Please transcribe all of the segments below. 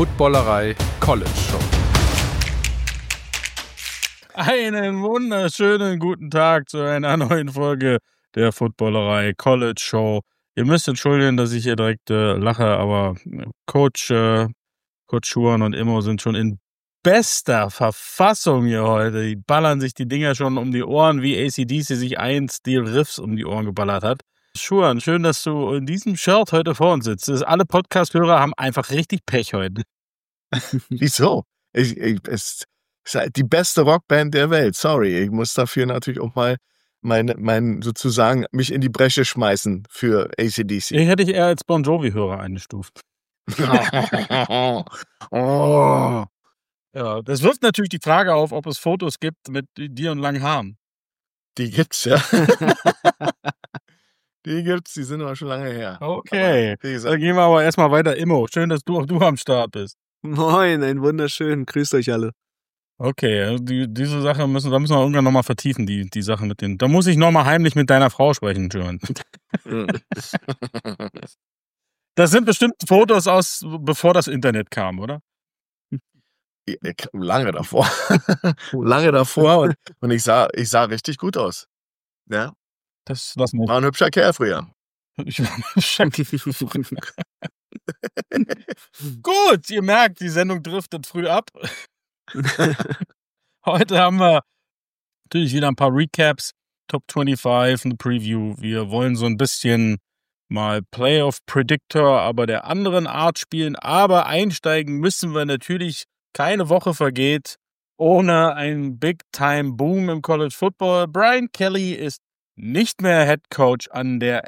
Footballerei College Show. Einen wunderschönen guten Tag zu einer neuen Folge der Footballerei College Show. Ihr müsst entschuldigen, dass ich hier direkt lache, aber Coach Schuhan und Immo sind schon in bester Verfassung hier heute. Die ballern sich die Dinger schon um die Ohren, wie AC/DC sich einst die Riffs um die Ohren geballert hat. Schuhan, schön, dass du in diesem Shirt heute vor uns sitzt. Alle Podcast-Hörer haben einfach richtig Pech heute. Wieso? Es ist die beste Rockband der Welt. Sorry, ich muss dafür natürlich auch mal sozusagen mich in die Bresche schmeißen für AC/DC. Ich hätte eher als Bon Jovi-Hörer eingestuft. Oh. Ja, das wirft natürlich die Frage auf, ob es Fotos gibt mit dir und langen Haaren. Die gibt's, ja. Die gibt's, die sind aber schon lange her. Okay, Aber, wie gesagt, dann gehen wir aber erstmal weiter. Immo, schön, dass du am Start bist. Moin, ein wunderschön. Grüßt euch alle. Okay, diese Sache müssen wir irgendwann nochmal vertiefen, die Sache mit den. Da muss ich nochmal heimlich mit deiner Frau sprechen, Jörn. Das sind bestimmt Fotos aus, bevor das Internet kam, oder? lange davor. Lange davor und ich sah richtig gut aus. Ja. Das lassen wir. War ein hübscher Kerl früher. Gut, ihr merkt, die Sendung driftet früh ab. Heute haben wir natürlich wieder ein paar Recaps, Top 25, eine Preview. Wir wollen so ein bisschen mal Playoff Predictor, aber der anderen Art spielen. Aber einsteigen müssen wir natürlich, keine Woche vergeht, ohne einen Big-Time-Boom im College Football. Brian Kelly ist nicht mehr Head Coach an der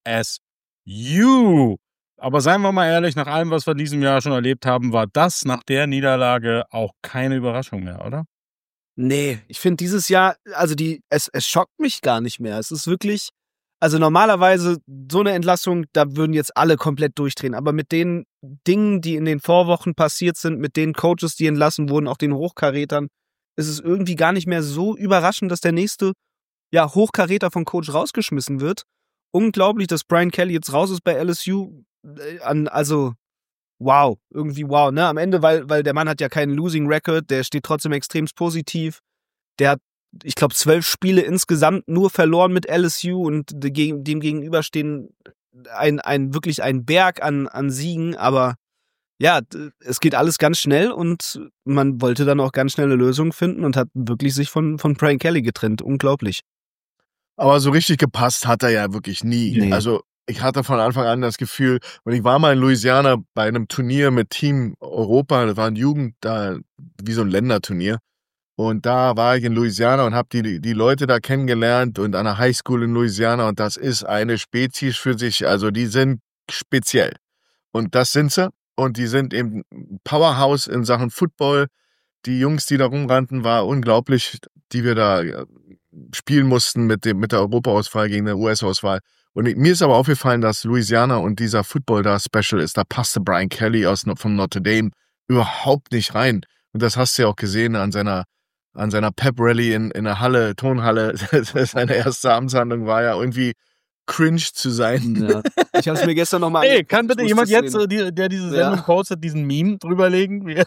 LSU. Aber seien wir mal ehrlich, nach allem, was wir in diesem Jahr schon erlebt haben, war das nach der Niederlage auch keine Überraschung mehr, oder? Nee, ich finde dieses Jahr, also es schockt mich gar nicht mehr. Es ist wirklich, also normalerweise so eine Entlassung, da würden jetzt alle komplett durchdrehen. Aber mit den Dingen, die in den Vorwochen passiert sind, mit den Coaches, die entlassen wurden, auch den Hochkarätern, ist es irgendwie gar nicht mehr so überraschend, dass der nächste Hochkaräter von Coach rausgeschmissen wird. Unglaublich, dass Brian Kelly jetzt raus ist bei LSU. Also, wow, irgendwie wow, ne? Am Ende, weil der Mann hat ja keinen Losing Record, der steht trotzdem extremst positiv. Der hat, ich glaube, 12 Spiele insgesamt nur verloren mit LSU und dem gegenüber stehen wirklich ein Berg an Siegen, aber ja, es geht alles ganz schnell und man wollte dann auch ganz schnell eine Lösung finden und hat wirklich sich von Brian Kelly getrennt. Unglaublich. Aber so richtig gepasst hat er ja wirklich nie. Nee. Also ich hatte von Anfang an das Gefühl, und ich war mal in Louisiana bei einem Turnier mit Team Europa, das war ein Jugend, da wie so ein Länderturnier. Und da war ich in Louisiana und habe die Leute da kennengelernt und an der Highschool in Louisiana und das ist eine Spezies für sich, also die sind speziell. Und das sind sie und die sind eben Powerhouse in Sachen Football. Die Jungs, die da rumrannten, war unglaublich, die wir da spielen mussten mit der Europa-Auswahl gegen der US-Auswahl. Und mir ist aber aufgefallen, dass Louisiana und dieser Football da Special ist, da passte Brian Kelly von Notre Dame überhaupt nicht rein. Und das hast du ja auch gesehen an seiner Pep-Rally in der Halle, Tonhalle. Seine erste Amtshandlung war ja irgendwie cringe zu sein. Ja. Ich habe es mir gestern nochmal Hey, kann bitte jemand jetzt, der diese Sendung postet, diesen Meme drüberlegen? Ja,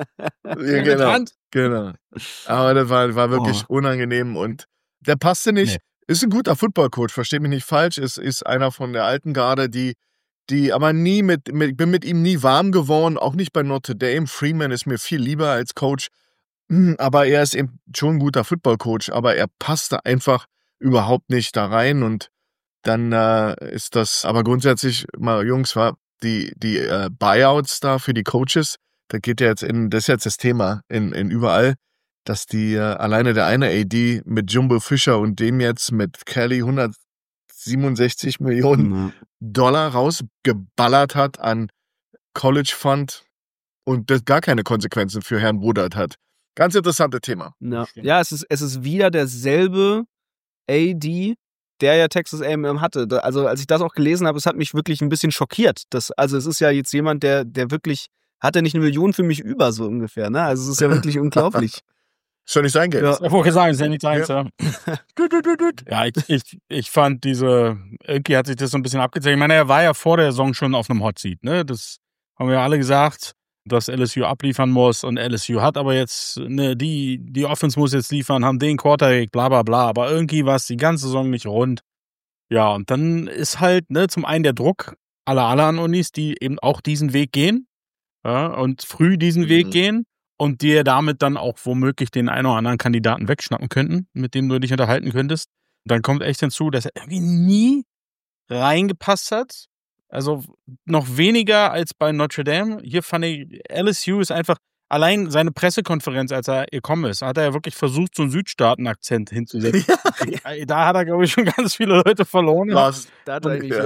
genau. Aber das war wirklich unangenehm und der passte nicht. Nee. Ist ein guter Football-Coach, versteht mich nicht falsch. Ist einer von der alten Garde, die aber nie ich bin mit ihm nie warm geworden, auch nicht bei Notre Dame. Freeman ist mir viel lieber als Coach. Aber er ist eben schon ein guter Football-Coach, aber er passte einfach überhaupt nicht da rein und dann ist das, aber grundsätzlich mal, Jungs, die Buyouts da für die Coaches, da geht ja das ist jetzt das Thema in überall, dass die alleine der eine AD mit Jumbo Fisher und dem jetzt mit Kelly 167 Millionen Dollar rausgeballert hat an College Fund und das gar keine Konsequenzen für Herrn Woodard hat. Ganz interessantes Thema. Ja, es ist wieder derselbe AD, der ja Texas A&M hatte. Also als ich das auch gelesen habe, es hat mich wirklich ein bisschen schockiert. Also es ist ja jetzt jemand, der wirklich, hat er nicht 1 Million für mich über, so ungefähr, ne? Also es ist ja wirklich unglaublich. Ist schon nicht sein Geld. Ja, wollte sagen, ist ja nicht seins, ja. Ja, ich fand irgendwie hat sich das so ein bisschen abgezeigt. Ich meine, er war ja vor der Saison schon auf einem Hot Seat, ne? Das haben wir ja alle gesagt. dass LSU abliefern muss und LSU hat aber jetzt, die Offense muss jetzt liefern, haben den Quarterback, bla bla bla, aber irgendwie war es die ganze Saison nicht rund. Ja, und dann ist halt, zum einen der Druck aller anderen Unis, die eben auch diesen Weg gehen, ja, und früh diesen Weg gehen und dir damit dann auch womöglich den einen oder anderen Kandidaten wegschnappen könnten, mit dem du dich unterhalten könntest. Dann kommt echt hinzu, dass er irgendwie nie reingepasst hat. Also noch weniger als bei Notre Dame. Hier fand ich, LSU ist einfach, allein seine Pressekonferenz, als er gekommen ist, hat er ja wirklich versucht, so einen Südstaaten-Akzent hinzusetzen. Da hat er, glaube ich, schon ganz viele Leute verloren. Hat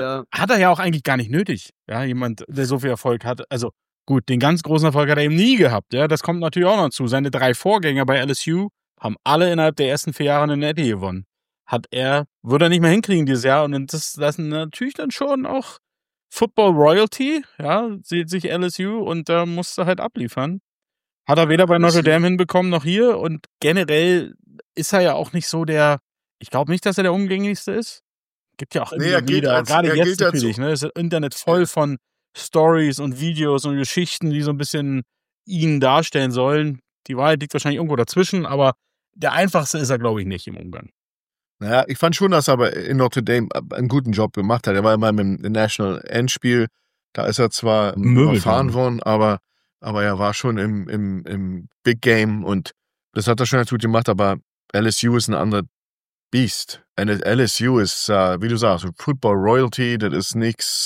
er ja auch eigentlich gar nicht nötig. Ja, jemand, der so viel Erfolg hat. Also gut, den ganz großen Erfolg hat er eben nie gehabt. Ja, das kommt natürlich auch noch zu. Seine 3 Vorgänger bei LSU haben alle innerhalb der ersten 4 Jahre eine Natty gewonnen. Würde er nicht mehr hinkriegen dieses Jahr. Und das natürlich dann schon auch Football Royalty, ja, sieht sich LSU und da musste halt abliefern. Hat er weder bei Notre Dame hinbekommen noch hier und generell ist er ja auch nicht so ich glaube nicht, dass er der umgänglichste ist. Gibt ja auch immer wieder, gerade jetzt natürlich, ist das Internet voll von Stories und Videos und Geschichten, die so ein bisschen ihn darstellen sollen. Die Wahrheit liegt wahrscheinlich irgendwo dazwischen, aber der einfachste ist er, glaube ich, nicht im Umgang. Naja, ich fand schon, dass er aber in Notre Dame einen guten Job gemacht hat. Er war immer im National Endspiel. Da ist er zwar erfahren worden, aber er war schon im Big Game und das hat er schon ganz gut gemacht. Aber LSU ist ein anderer Beast. LSU ist, wie du sagst, Football Royalty. Das ist nichts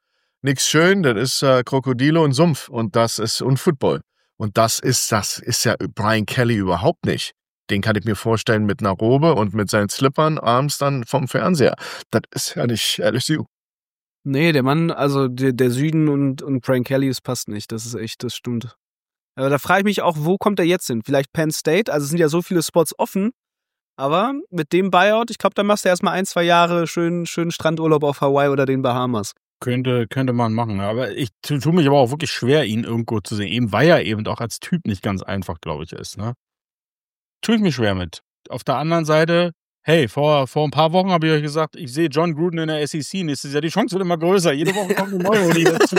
schön. Das ist Krokodile und Sumpf und Football. Und das ist ja Brian Kelly überhaupt nicht. Den kann ich mir vorstellen mit einer Robe und mit seinen Slippern abends dann vom Fernseher. Das ist ja nicht LSU. Nee, der Mann, also der Süden und Brian Kelly, das passt nicht. Das stimmt. Aber da frage ich mich auch, wo kommt er jetzt hin? Vielleicht Penn State? Also es sind ja so viele Spots offen. Aber mit dem Buyout, ich glaube, da machst du erstmal 1-2 Jahre schönen Strandurlaub auf Hawaii oder den Bahamas. Könnte man machen. Aber ich tue mich aber auch wirklich schwer, ihn irgendwo zu sehen. Eben weil er eben auch als Typ nicht ganz einfach, glaube ich, ist, ne? Tue ich mich schwer mit. Auf der anderen Seite, hey, vor ein paar Wochen habe ich euch gesagt, ich sehe John Gruden in der SEC nächstes Jahr. Die Chance wird immer größer. Jede Woche kommt eine neue Uni dazu.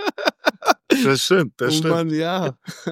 Das stimmt. Mann, ja.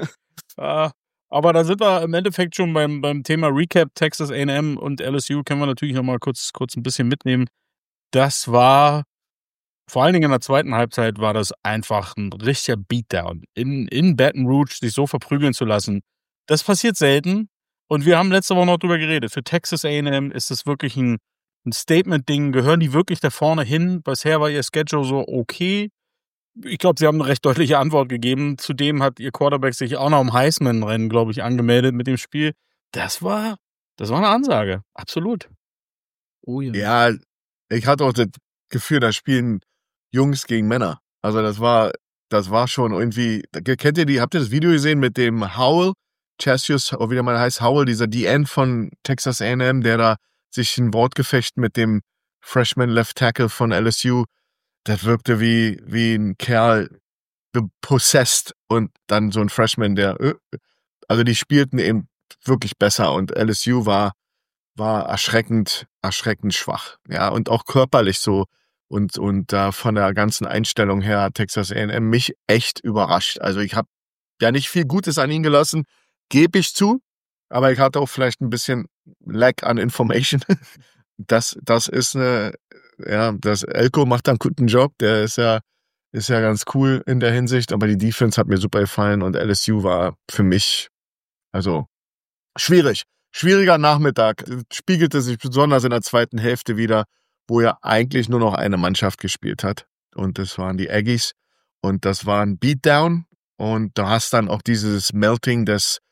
Aber da sind wir im Endeffekt schon beim Thema Recap. Texas A&M und LSU können wir natürlich noch mal kurz ein bisschen mitnehmen. Das war, vor allen Dingen in der zweiten Halbzeit, war das einfach ein richtiger Beatdown. In Baton Rouge sich so verprügeln zu lassen, das passiert selten. Und wir haben letzte Woche noch drüber geredet. Für Texas A&M ist es wirklich ein Statement-Ding. Gehören die wirklich da vorne hin? Bisher war ihr Schedule so okay. Ich glaube, sie haben eine recht deutliche Antwort gegeben. Zudem hat ihr Quarterback sich auch noch im Heisman-Rennen, glaube ich, angemeldet mit dem Spiel. Das war eine Ansage. Absolut. Oh ja. Ja, ich hatte auch das Gefühl, da spielen Jungs gegen Männer. Also das war schon irgendwie, habt ihr das Video gesehen mit dem Howell? Cassius, oder wie der mal heißt, Howell, dieser DN von Texas A&M, der da sich ein Wortgefecht mit dem Freshman Left Tackle von LSU, das wirkte wie ein Kerl possessed und dann so ein Freshman, also die spielten eben wirklich besser und LSU war erschreckend schwach, ja, und auch körperlich so und von der ganzen Einstellung her hat Texas A&M mich echt überrascht. Also ich habe ja nicht viel Gutes an ihn gelassen, gebe ich zu, aber ich hatte auch vielleicht ein bisschen Lack an Information. Das ist das Elko macht da einen guten Job, der ist ja ganz cool in der Hinsicht, aber die Defense hat mir super gefallen und LSU war für mich, also schwieriger Nachmittag, spiegelte sich besonders in der zweiten Hälfte wieder, wo ja eigentlich nur noch eine Mannschaft gespielt hat und das waren die Aggies und das war ein Beatdown und du hast dann auch dieses Melting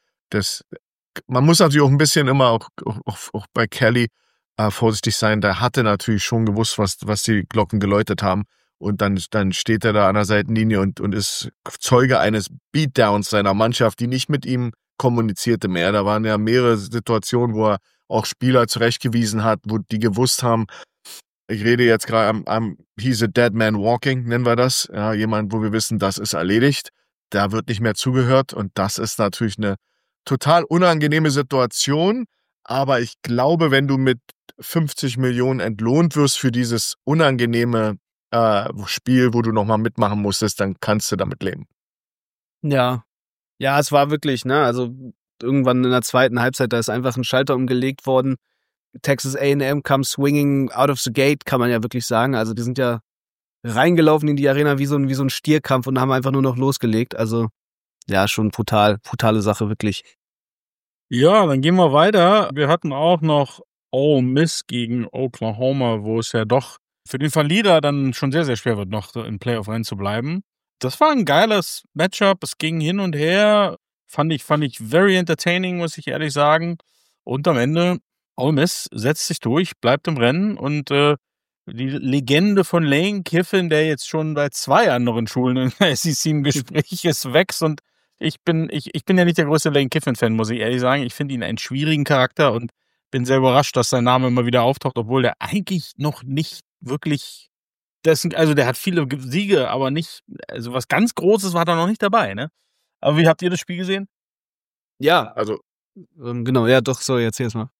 man muss natürlich auch ein bisschen immer auch bei Kelly vorsichtig sein, der hatte natürlich schon gewusst, was die Glocken geläutet haben und dann steht er da an der Seitenlinie und ist Zeuge eines Beatdowns seiner Mannschaft, die nicht mit ihm kommunizierte mehr. Da waren ja mehrere Situationen, wo er auch Spieler zurechtgewiesen hat, wo die gewusst haben, ich rede jetzt gerade he's a dead man walking, nennen wir das, ja, jemand, wo wir wissen, das ist erledigt, da wird nicht mehr zugehört und das ist natürlich eine total unangenehme Situation, aber ich glaube, wenn du mit 50 Millionen entlohnt wirst für dieses unangenehme Spiel, wo du nochmal mitmachen musstest, dann kannst du damit leben. Ja, Ja, es war wirklich, ne, also irgendwann in der zweiten Halbzeit, da ist einfach ein Schalter umgelegt worden. Texas A&M kam swinging out of the gate, kann man ja wirklich sagen. Also die sind ja reingelaufen in die Arena wie so ein Stierkampf und haben einfach nur noch losgelegt. Also ja, schon brutale Sache, wirklich. Ja, dann gehen wir weiter. Wir hatten auch noch Ole Miss gegen Oklahoma, wo es ja doch für den Verlierer dann schon sehr, sehr schwer wird, noch im Playoff-Rennen zu bleiben. Das war ein geiles Matchup. Es ging hin und her. Fand ich very entertaining, muss ich ehrlich sagen. Und am Ende, Ole Miss setzt sich durch, bleibt im Rennen und die Legende von Lane Kiffin, der jetzt schon bei 2 anderen Schulen in der SEC im Gespräch ist, wächst. Und ich bin ja nicht der größte Lane Kiffin-Fan, muss ich ehrlich sagen. Ich finde ihn einen schwierigen Charakter und bin sehr überrascht, dass sein Name immer wieder auftaucht, obwohl der eigentlich noch nicht wirklich, also der hat viele Siege, aber nicht, also was ganz Großes war da noch nicht dabei, ne? Aber wie habt ihr das Spiel gesehen? Ja, Also, genau, ja, doch, sorry, erzähl's mal.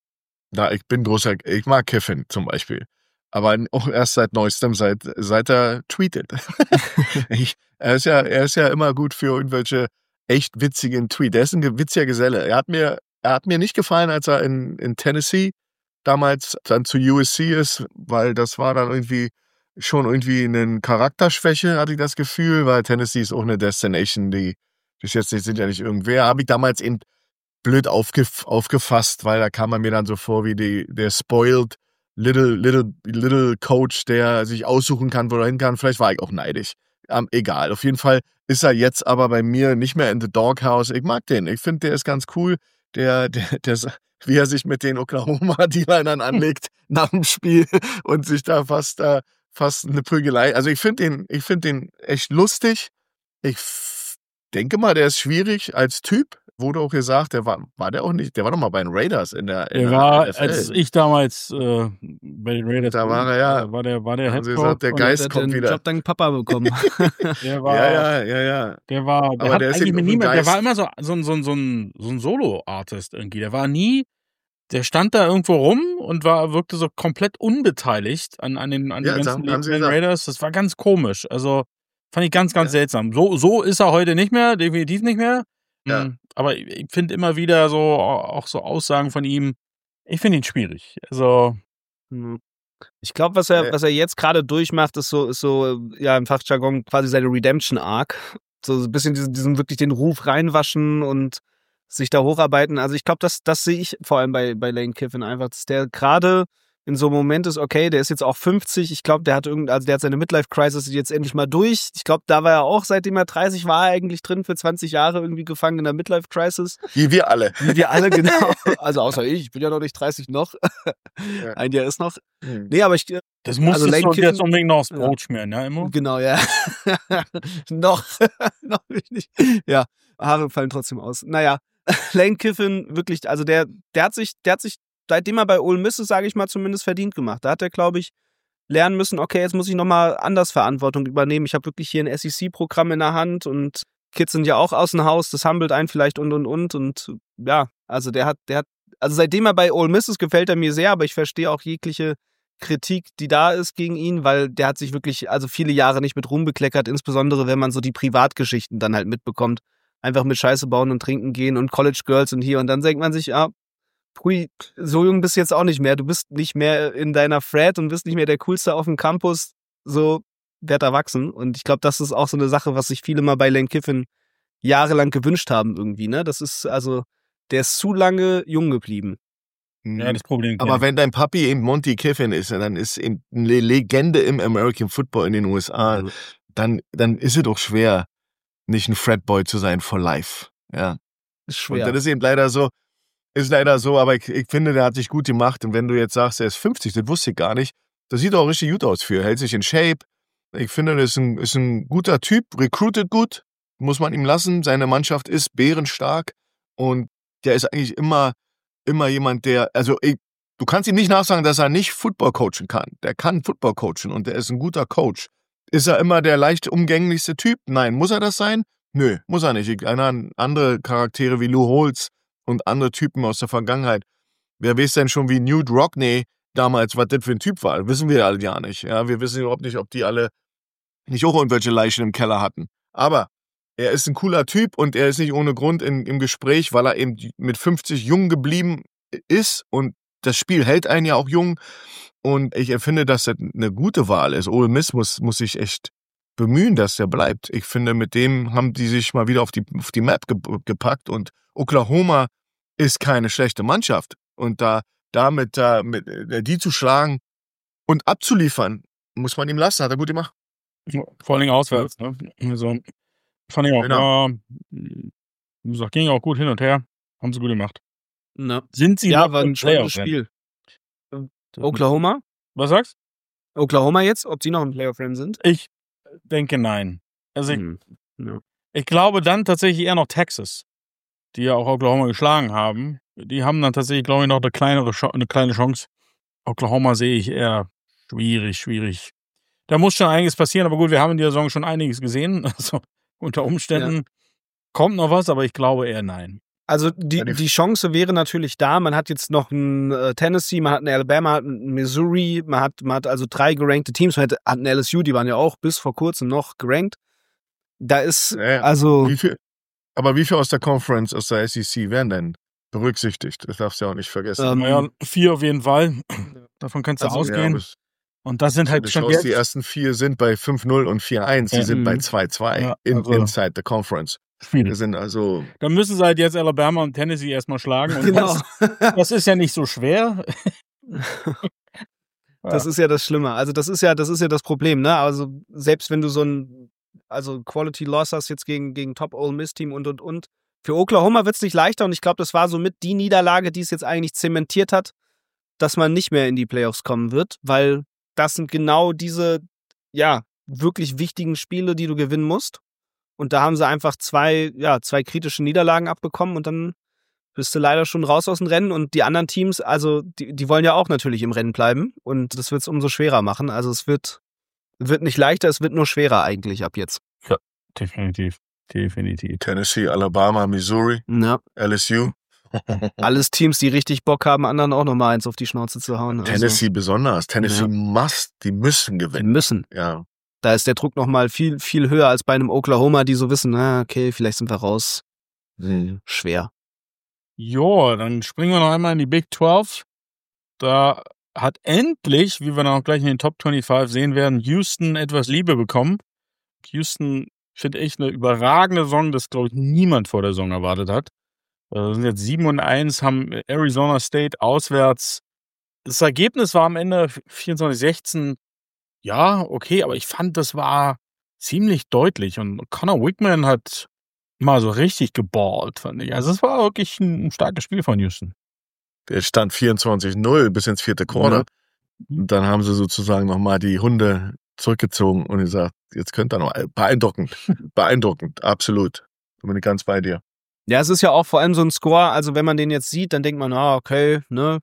ich mag Kiffin zum Beispiel. Aber auch erst seit neuestem, seit er tweetet. Er ist ja immer gut für irgendwelche echt witzigen Tweets. Er ist ein witziger Geselle. Er hat mir nicht gefallen, als er in Tennessee damals dann zu USC ist, weil das war dann irgendwie eine Charakterschwäche, hatte ich das Gefühl, weil Tennessee ist auch eine Destination, die bis jetzt sind ja nicht irgendwer. Habe ich damals eben blöd aufgefasst, weil da kam er mir dann so vor wie der spoiled little Coach, der sich aussuchen kann, wo er hin kann. Vielleicht war ich auch neidisch. Egal. Auf jeden Fall ist er jetzt aber bei mir nicht mehr in the Doghouse. Ich mag den. Ich finde, der ist ganz cool. Der, wie er sich mit den Oklahoma-Dealern anlegt nach dem Spiel und sich da fast eine Prügelei. Also ich finde den echt lustig. Ich denke mal, der ist schwierig als Typ. Wurde auch gesagt, der war der auch nicht, der war doch mal bei den Raiders in der NFL. Als ich damals bei den Raiders da war er ja, war der Head Coach. Der Geist kommt wieder. Ich hab dann Papa bekommen. Der war, ja. Der war, der aber hat der ist eigentlich mit eben niemand, ein der war Geist. immer so ein Solo-Artist irgendwie. Der war nie, der stand da irgendwo rum und wirkte so komplett unbeteiligt an den ganzen Legenden Raiders. Das war ganz komisch. Also fand ich ganz seltsam. So ist er heute nicht mehr, definitiv nicht mehr. Ja. Aber ich finde immer wieder auch so Aussagen von ihm, ich finde ihn schwierig. Also ich glaube, was er jetzt gerade durchmacht, ist so ja im Fachjargon quasi seine Redemption Arc. So ein bisschen diesen wirklich den Ruf reinwaschen und sich da hocharbeiten. Also ich glaube, das sehe ich vor allem bei Lane Kiffin einfach, dass der gerade in so einem Moment ist, okay, der ist jetzt auch 50. Ich glaube, der hat seine Midlife-Crisis jetzt endlich mal durch. Ich glaube, da war er auch, seitdem er 30 war, eigentlich drin für 20 Jahre irgendwie gefangen in der Midlife-Crisis. Wie wir alle. Genau. Also außer ich bin ja noch nicht 30 noch. Ja. Ein Jahr ist noch. Nee, aber das muss also jetzt unbedingt noch aufs Brot schmieren, ja, immer? Genau, ja. noch nicht. Ja, Haare fallen trotzdem aus. Naja, Lane Kiffin, wirklich, also der hat sich seitdem er bei Ole Miss ist, sage ich mal, zumindest verdient gemacht. Da hat er, glaube ich, lernen müssen, okay, jetzt muss ich nochmal anders Verantwortung übernehmen. Ich habe wirklich hier ein SEC-Programm in der Hand und Kids sind ja auch aus dem Haus, das humbelt einen vielleicht und ja, also der hat, also seitdem er bei Ole Miss ist, gefällt er mir sehr, aber ich verstehe auch jegliche Kritik, die da ist gegen ihn, weil der hat sich wirklich, also viele Jahre nicht mit Ruhm bekleckert, insbesondere wenn man so die Privatgeschichten dann halt mitbekommt. Einfach mit Scheiße bauen und trinken gehen und College Girls und hier und dann denkt man sich, Pui, so jung bist du jetzt auch nicht mehr. Du bist nicht mehr in deiner Frat und bist nicht mehr der Coolste auf dem Campus. So, werd erwachsen. Und ich glaube, das ist auch so eine Sache, was sich viele mal bei Lane Kiffin jahrelang gewünscht haben irgendwie, ne? Das ist, also, der ist zu lange jung geblieben. Ja, das Problem. Aber wenn dein Papi eben Monty Kiffin ist, dann ist eben eine Legende im American Football in den USA, dann ist es doch schwer, nicht ein Fratboy zu sein for life. Ja. Ist schwer. Und das ist eben leider so. Ist leider so, aber ich finde, der hat sich gut gemacht. Und wenn du jetzt sagst, er ist 50, das wusste ich gar nicht, das sieht auch richtig gut aus für. Er hält sich in Shape. Ich finde, das ist ein guter Typ, recruited gut, muss man ihm lassen. Seine Mannschaft ist bärenstark und der ist eigentlich immer jemand, der, also du kannst ihm nicht nachsagen, dass er nicht Football coachen kann. Der kann Football coachen und der ist ein guter Coach. Ist er immer der leicht umgänglichste Typ? Nein. Muss er das sein? Nö, muss er nicht. Andere Charaktere wie Lou Holtz und andere Typen aus der Vergangenheit. Wer weiß denn schon, wie Newt Rockne damals, was das für ein Typ war? Wissen wir alle ja nicht. Ja, wir wissen überhaupt nicht, ob die alle nicht auch irgendwelche Leichen im Keller hatten. Aber er ist ein cooler Typ und er ist nicht ohne Grund im Gespräch, weil er eben mit 50 jung geblieben ist und das Spiel hält einen ja auch jung. Und ich empfinde, dass das eine gute Wahl ist. Ole Miss muss sich echt bemühen, dass er bleibt. Ich finde, mit dem haben die sich mal wieder auf die Map gepackt und Oklahoma ist keine schlechte Mannschaft. Und damit die zu schlagen und abzuliefern, muss man ihm lassen. Hat er gut gemacht. Vor allem auswärts. Ne? Also, fand ich auch. Genau. Ging auch gut hin und her. Haben sie gut gemacht. Na. Sind sie Ja, noch war ein im spannendes Playoff-Rennen? Spiel. Oklahoma? Was sagst Oklahoma jetzt? Ob die noch im Playoff-Rennen sind? Ich denke nein. Also Ja. ich glaube dann tatsächlich eher noch Texas, die ja auch Oklahoma geschlagen haben. Die haben dann tatsächlich, glaube ich, noch eine kleine Chance. Oklahoma sehe ich eher schwierig. Da muss schon einiges passieren, aber gut, wir haben in der Saison schon einiges gesehen. Also unter Umständen kommt noch was, aber ich glaube eher nein. Also die Chance wäre natürlich da. Man hat jetzt noch ein Tennessee, man hat ein Alabama, man hat ein Missouri, man hat also 3 gerankte Teams. Man hat ein LSU, die waren ja auch bis vor kurzem noch gerankt. Da ist also... Wie viel aus der Conference, aus der SEC werden denn berücksichtigt? Das darfst du ja auch nicht vergessen. Naja, 4 auf jeden Fall. Davon kannst du ausgehen. Und das sind halt schon die ersten 4 sind bei 5-0 und 4-1. Die sind bei 2-2 inside the Conference. Schwierig. Sind also. Dann müssen sie halt jetzt Alabama und Tennessee erstmal schlagen. Und Genau. das ist ja nicht so schwer. Das ist ja das Schlimme. Also das ist ja das Problem, ne? Also selbst wenn du so ein Quality Loss hast jetzt gegen Top Ole Miss Team und. Für Oklahoma wird es nicht leichter und ich glaube, das war somit die Niederlage, die es jetzt eigentlich zementiert hat, dass man nicht mehr in die Playoffs kommen wird, weil das sind genau diese, wirklich wichtigen Spiele, die du gewinnen musst. Und da haben sie einfach zwei kritische Niederlagen abbekommen und dann bist du leider schon raus aus dem Rennen. Und die anderen Teams, also die wollen ja auch natürlich im Rennen bleiben und das wird es umso schwerer machen. Also es wird nicht leichter, es wird nur schwerer eigentlich ab jetzt. Ja, definitiv. Tennessee, Alabama, Missouri, LSU. Alles Teams, die richtig Bock haben, anderen auch nochmal eins auf die Schnauze zu hauen. Tennessee besonders. Tennessee die müssen gewinnen. Die müssen. Ja. Da ist der Druck nochmal viel, viel höher als bei einem Oklahoma, die so wissen, okay, vielleicht sind wir raus. Schwer. Jo, dann springen wir noch einmal in die Big 12. Da hat endlich, wie wir dann auch gleich in den Top 25 sehen werden, Houston etwas Liebe bekommen. Houston, finde ich, eine überragende Saison, das, glaube ich, niemand vor der Saison erwartet hat. Sind jetzt 7-1, haben Arizona State auswärts. Das Ergebnis war am Ende 24-16. Ja, okay, aber ich fand, das war ziemlich deutlich. Und Connor Wickman hat mal so richtig geballt, fand ich. Also es war wirklich ein starkes Spiel von Houston. Der stand 24-0 bis ins 4. Quarter. Und dann haben sie sozusagen nochmal die Hunde zurückgezogen und gesagt, jetzt könnt ihr noch. Beeindruckend, absolut. Da bin ich ganz bei dir. Ja, es ist ja auch vor allem so ein Score, also wenn man den jetzt sieht, dann denkt man, okay,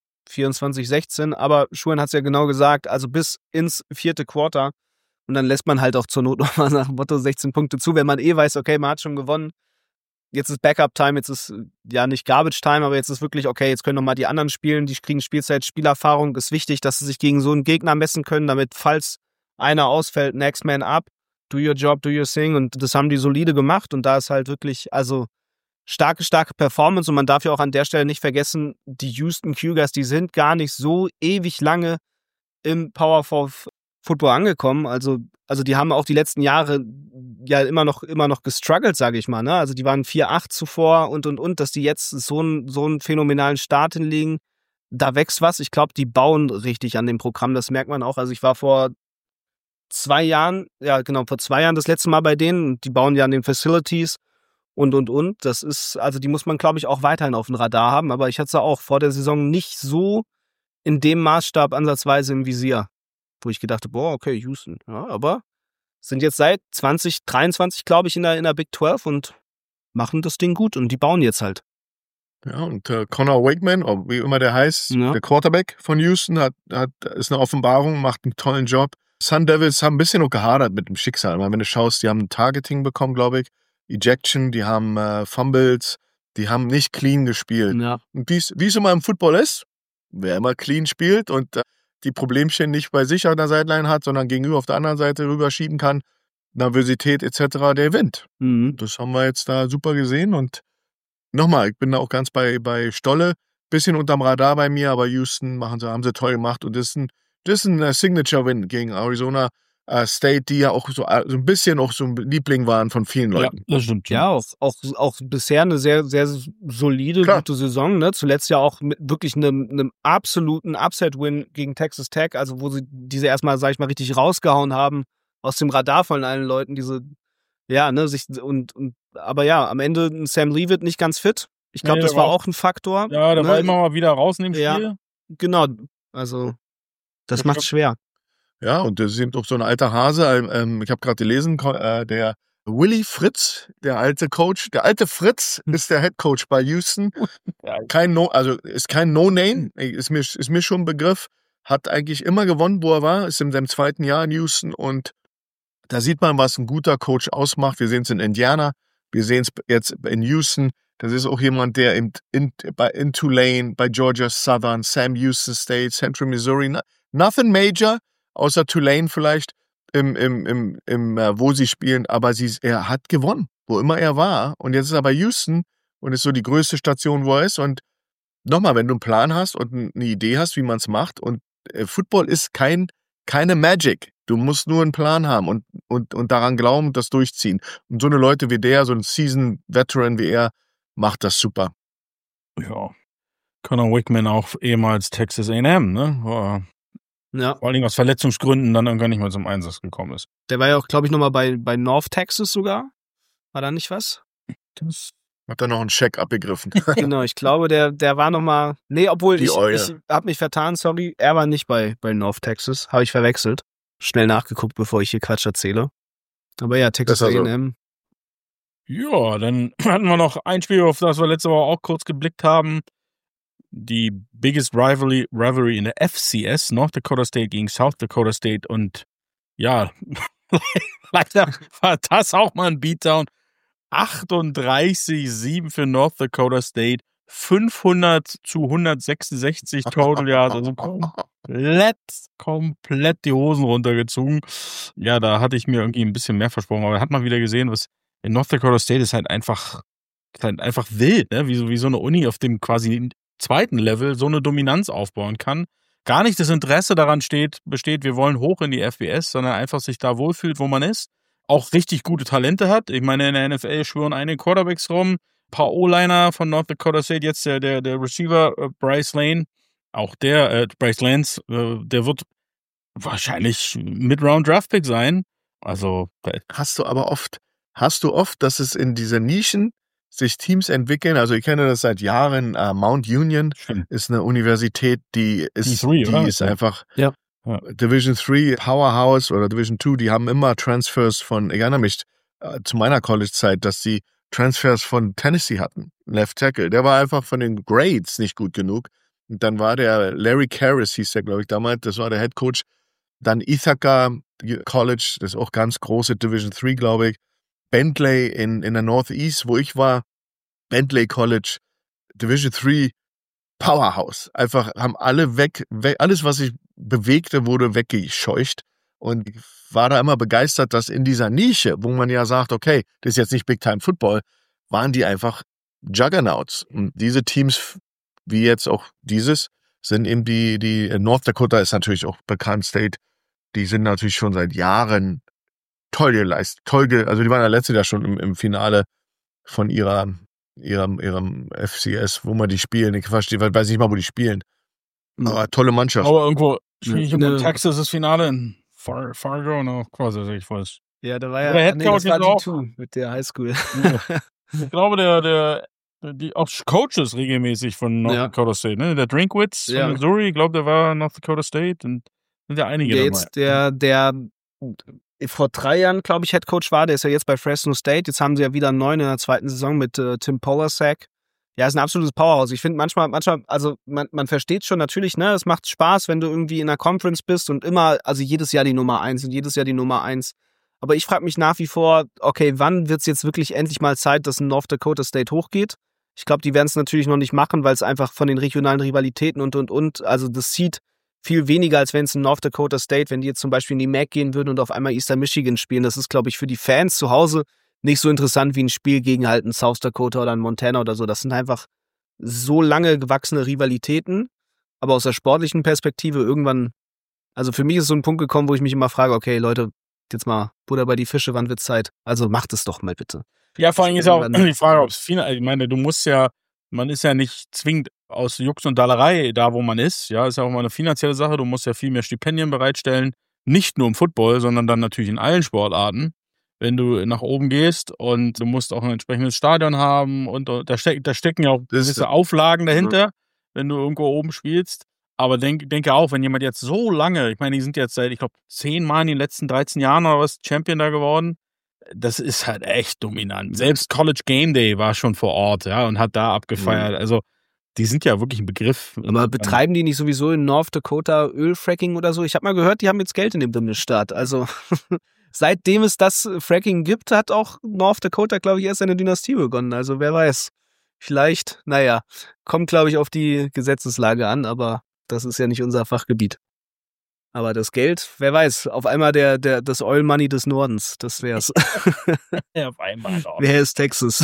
24-16, aber Schuhen hat es ja genau gesagt, also bis ins 4. Quarter und dann lässt man halt auch zur Not nochmal nach dem Motto 16 Punkte zu, wenn man weiß, okay, man hat schon gewonnen, jetzt ist Backup-Time, jetzt ist ja nicht Garbage-Time, aber jetzt ist wirklich, okay, jetzt können nochmal die anderen spielen, die kriegen Spielzeit, Spielerfahrung, ist wichtig, dass sie sich gegen so einen Gegner messen können, damit, falls einer ausfällt, next man up, do your job, do your thing und das haben die solide gemacht und da ist halt wirklich, also starke Performance und man darf ja auch an der Stelle nicht vergessen, die Houston Cougars, die sind gar nicht so ewig lange im Power Football angekommen. Also die haben auch die letzten Jahre ja immer noch gestruggelt, sage ich mal. Ne? Also die waren 4-8 zuvor und, dass die jetzt so einen phänomenalen Start hinlegen, da wächst was. Ich glaube, die bauen richtig an dem Programm, das merkt man auch. Also ich war vor 2 Jahren, das letzte Mal bei denen und die bauen ja an den Facilities und. Das ist, also die muss man, glaube ich, auch weiterhin auf dem Radar haben. Aber ich hatte es auch vor der Saison nicht so in dem Maßstab ansatzweise im Visier, wo ich gedacht habe, okay, Houston. Ja, aber sind jetzt seit 2023, glaube ich, in der Big 12 und machen das Ding gut und die bauen jetzt halt. Ja, und Connor Wakeman, wie immer der heißt, der Quarterback von Houston, ist eine Offenbarung, macht einen tollen Job. Sun Devils haben ein bisschen noch gehadert mit dem Schicksal. Wenn du schaust, die haben ein Targeting bekommen, glaube ich. Ejection, die haben Fumbles, die haben nicht clean gespielt. Ja. Und wie es immer im Football ist, wer immer clean spielt und die Problemchen nicht bei sich auf der Sideline hat, sondern gegenüber auf der anderen Seite rüberschieben kann, Nervosität etc., der gewinnt. Mhm. Das haben wir jetzt da super gesehen und nochmal, ich bin da auch ganz bei Stolle, bisschen unterm Radar bei mir, aber Houston haben sie toll gemacht und das ist ein Signature-Win gegen Arizona State, die ja auch so ein bisschen auch so ein Liebling waren von vielen Leuten. Ja, das stimmt. Ja, auch bisher eine sehr, sehr solide, Klar. gute Saison, ne? Zuletzt ja auch mit wirklich einem absoluten Upset-Win gegen Texas Tech, also wo sie diese erstmal, sag ich mal, richtig rausgehauen haben aus dem Radar von allen Leuten, aber ja, am Ende ein Sam Leavitt nicht ganz fit. Ich glaube, Nee, das der war war auch ein Faktor. Ja, der ne? war immer mal wieder raus in dem Ja. Spiel. Genau, also das Das macht's schwer. Ja, und das ist eben auch so ein alter Hase. Ich habe gerade gelesen, der Willy Fritz, der alte Coach, der alte Fritz ist der Head Coach bei Houston. Ja. Ist kein No-Name, ist mir schon ein Begriff. Hat eigentlich immer gewonnen, wo er war, ist in seinem 2. Jahr in Houston und da sieht man, was ein guter Coach ausmacht. Wir sehen es in Indiana, wir sehen es jetzt in Houston. Das ist auch jemand, der in Tulane, bei Georgia Southern, Sam Houston State, Central Missouri, nothing major, außer Tulane vielleicht, wo sie spielen, aber er hat gewonnen, wo immer er war. Und jetzt ist er bei Houston und ist so die größte Station, wo er ist. Und nochmal, wenn du einen Plan hast und eine Idee hast, wie man es macht, und Football ist keine Magic. Du musst nur einen Plan haben und daran glauben und das durchziehen. Und so eine Leute wie der, so ein Season-Veteran wie er, macht das super. Ja. Conor Wickman auch ehemals Texas A&M, ne? War Ja. vor allen Dingen aus Verletzungsgründen dann irgendwann nicht mehr zum Einsatz gekommen ist. Der war ja auch, glaube ich, nochmal bei North Texas sogar. War da nicht was? Das Hat er noch einen Scheck abgegriffen. Genau, ich glaube, der war nochmal. Nee, obwohl Die ich Eule. habe mich vertan, sorry. Er war nicht bei North Texas. Habe ich verwechselt. Schnell nachgeguckt, bevor ich hier Quatsch erzähle. Aber ja, Texas Das ist also- A&M. Ja, dann hatten wir noch ein Spiel, auf das wir letzte Woche auch kurz geblickt haben. Die biggest rivalry in der FCS, North Dakota State gegen South Dakota State. Und ja, leider war das auch mal ein Beatdown. 38-7 für North Dakota State. 500-166 Total Yards. Also komplett die Hosen runtergezogen. Ja, da hatte ich mir irgendwie ein bisschen mehr versprochen. Aber da hat man wieder gesehen, was in North Dakota State ist halt einfach wild, ne? Wie so eine Uni auf dem quasi zweiten Level so eine Dominanz aufbauen kann. Gar nicht das Interesse daran besteht, wir wollen hoch in die FBS, sondern einfach sich da wohlfühlt, wo man ist. Auch richtig gute Talente hat. Ich meine, in der NFL schwören einige Quarterbacks rum. Ein paar O-Liner von North Dakota State, jetzt der Receiver Bryce Lane, auch Bryce Lance, der wird wahrscheinlich Mid-Round-Draft-Pick sein. Also, Hast du oft, dass es in diese Nischen sich Teams entwickeln? Also ich kenne das seit Jahren. Mount Union ist eine Universität, die ist einfach Ja. Division 3 Powerhouse oder Division 2. Die haben immer Transfers ich erinnere mich zu meiner College-Zeit, dass die Transfers von Tennessee hatten. Left Tackle. Der war einfach von den Grades nicht gut genug. Und dann war der Larry Karras, hieß der, glaube ich, damals. Das war der Head Coach. Dann Ithaca College, das ist auch ganz große Division 3, glaube ich. Bentley in der Northeast, wo ich war. Bentley College, Division 3 Powerhouse. Einfach haben alle alles, was sich bewegte, wurde weggescheucht. Und ich war da immer begeistert, dass in dieser Nische, wo man ja sagt, okay, das ist jetzt nicht Big-Time-Football, waren die einfach Juggernauts. Und diese Teams, wie jetzt auch dieses, sind eben die North Dakota ist natürlich auch bekannt, State, die sind natürlich schon seit Jahren toll geleistet. Also die waren ja letztes Jahr schon im Finale von ihrem FCS, wo man die spielen. Ich weiß nicht mal, wo die spielen. Aber tolle Mannschaft. aber irgendwo in Texas das Finale in Fargo noch quasi, ich weiß. Ja, da war ja Oder Head Coach das war jetzt auch. D2 mit der Highschool. Ich glaube, die auch Coaches regelmäßig von North Dakota State, ne? Der Drinkwitz von Missouri, ich glaube, der war North Dakota State und sind ja einige der dabei. der vor 3 Jahren, glaube ich, Head Coach war, der ist ja jetzt bei Fresno State. Jetzt haben sie ja wieder einen neuen in der 2. Saison mit Tim Polarsack. Ja, ist ein absolutes Powerhouse. Ich finde manchmal, also man versteht schon natürlich, ne, es macht Spaß, wenn du irgendwie in einer Conference bist und immer, also jedes Jahr die Nummer 1 und jedes Jahr die Nummer 1. Aber ich frage mich nach wie vor, okay, wann wird es jetzt wirklich endlich mal Zeit, dass ein North Dakota State hochgeht? Ich glaube, die werden es natürlich noch nicht machen, weil es einfach von den regionalen Rivalitäten und. Also das zieht viel weniger, als wenn es in North Dakota State, wenn die jetzt zum Beispiel in die MAC gehen würden und auf einmal Eastern Michigan spielen. Das ist, glaube ich, für die Fans zu Hause nicht so interessant wie ein Spiel gegen halt einen South Dakota oder einen Montana oder so. Das sind einfach so lange gewachsene Rivalitäten, aber aus der sportlichen Perspektive irgendwann, also für mich ist so ein Punkt gekommen, wo ich mich immer frage, okay, Leute, jetzt mal Butter bei die Fische, wann wird's Zeit? Also macht es doch mal bitte. Ja, vor allem ist auch die Frage, ob es final, ich meine, man ist ja nicht zwingend aus Jux und Dallerei da, wo man ist. Ja, ist ja auch mal eine finanzielle Sache. Du musst ja viel mehr Stipendien bereitstellen. Nicht nur im Football, sondern dann natürlich in allen Sportarten, wenn du nach oben gehst. Und du musst auch ein entsprechendes Stadion haben. Und da stecken ja auch gewisse Auflagen dahinter, wenn du irgendwo oben spielst. Aber denke auch, wenn jemand jetzt so lange, ich meine, die sind jetzt seit, ich glaube, 10 Mal in den letzten 13 Jahren oder was Champion da geworden. Das ist halt echt dominant. Selbst College Game Day war schon vor Ort, ja, und hat da abgefeiert. Also, die sind ja wirklich ein Begriff. Aber betreiben die nicht sowieso in North Dakota Ölfracking oder so? Ich habe mal gehört, die haben jetzt Geld in dem Bundesstaat. Also, seitdem es das Fracking gibt, hat auch North Dakota, glaube ich, erst eine Dynastie begonnen. Also, wer weiß. Vielleicht, naja, kommt, glaube ich, auf die Gesetzeslage an, aber das ist ja nicht unser Fachgebiet. Aber das Geld, wer weiß, auf einmal das Oil Money des Nordens, das wär's. Ja, auf einmal. Wer ist Texas?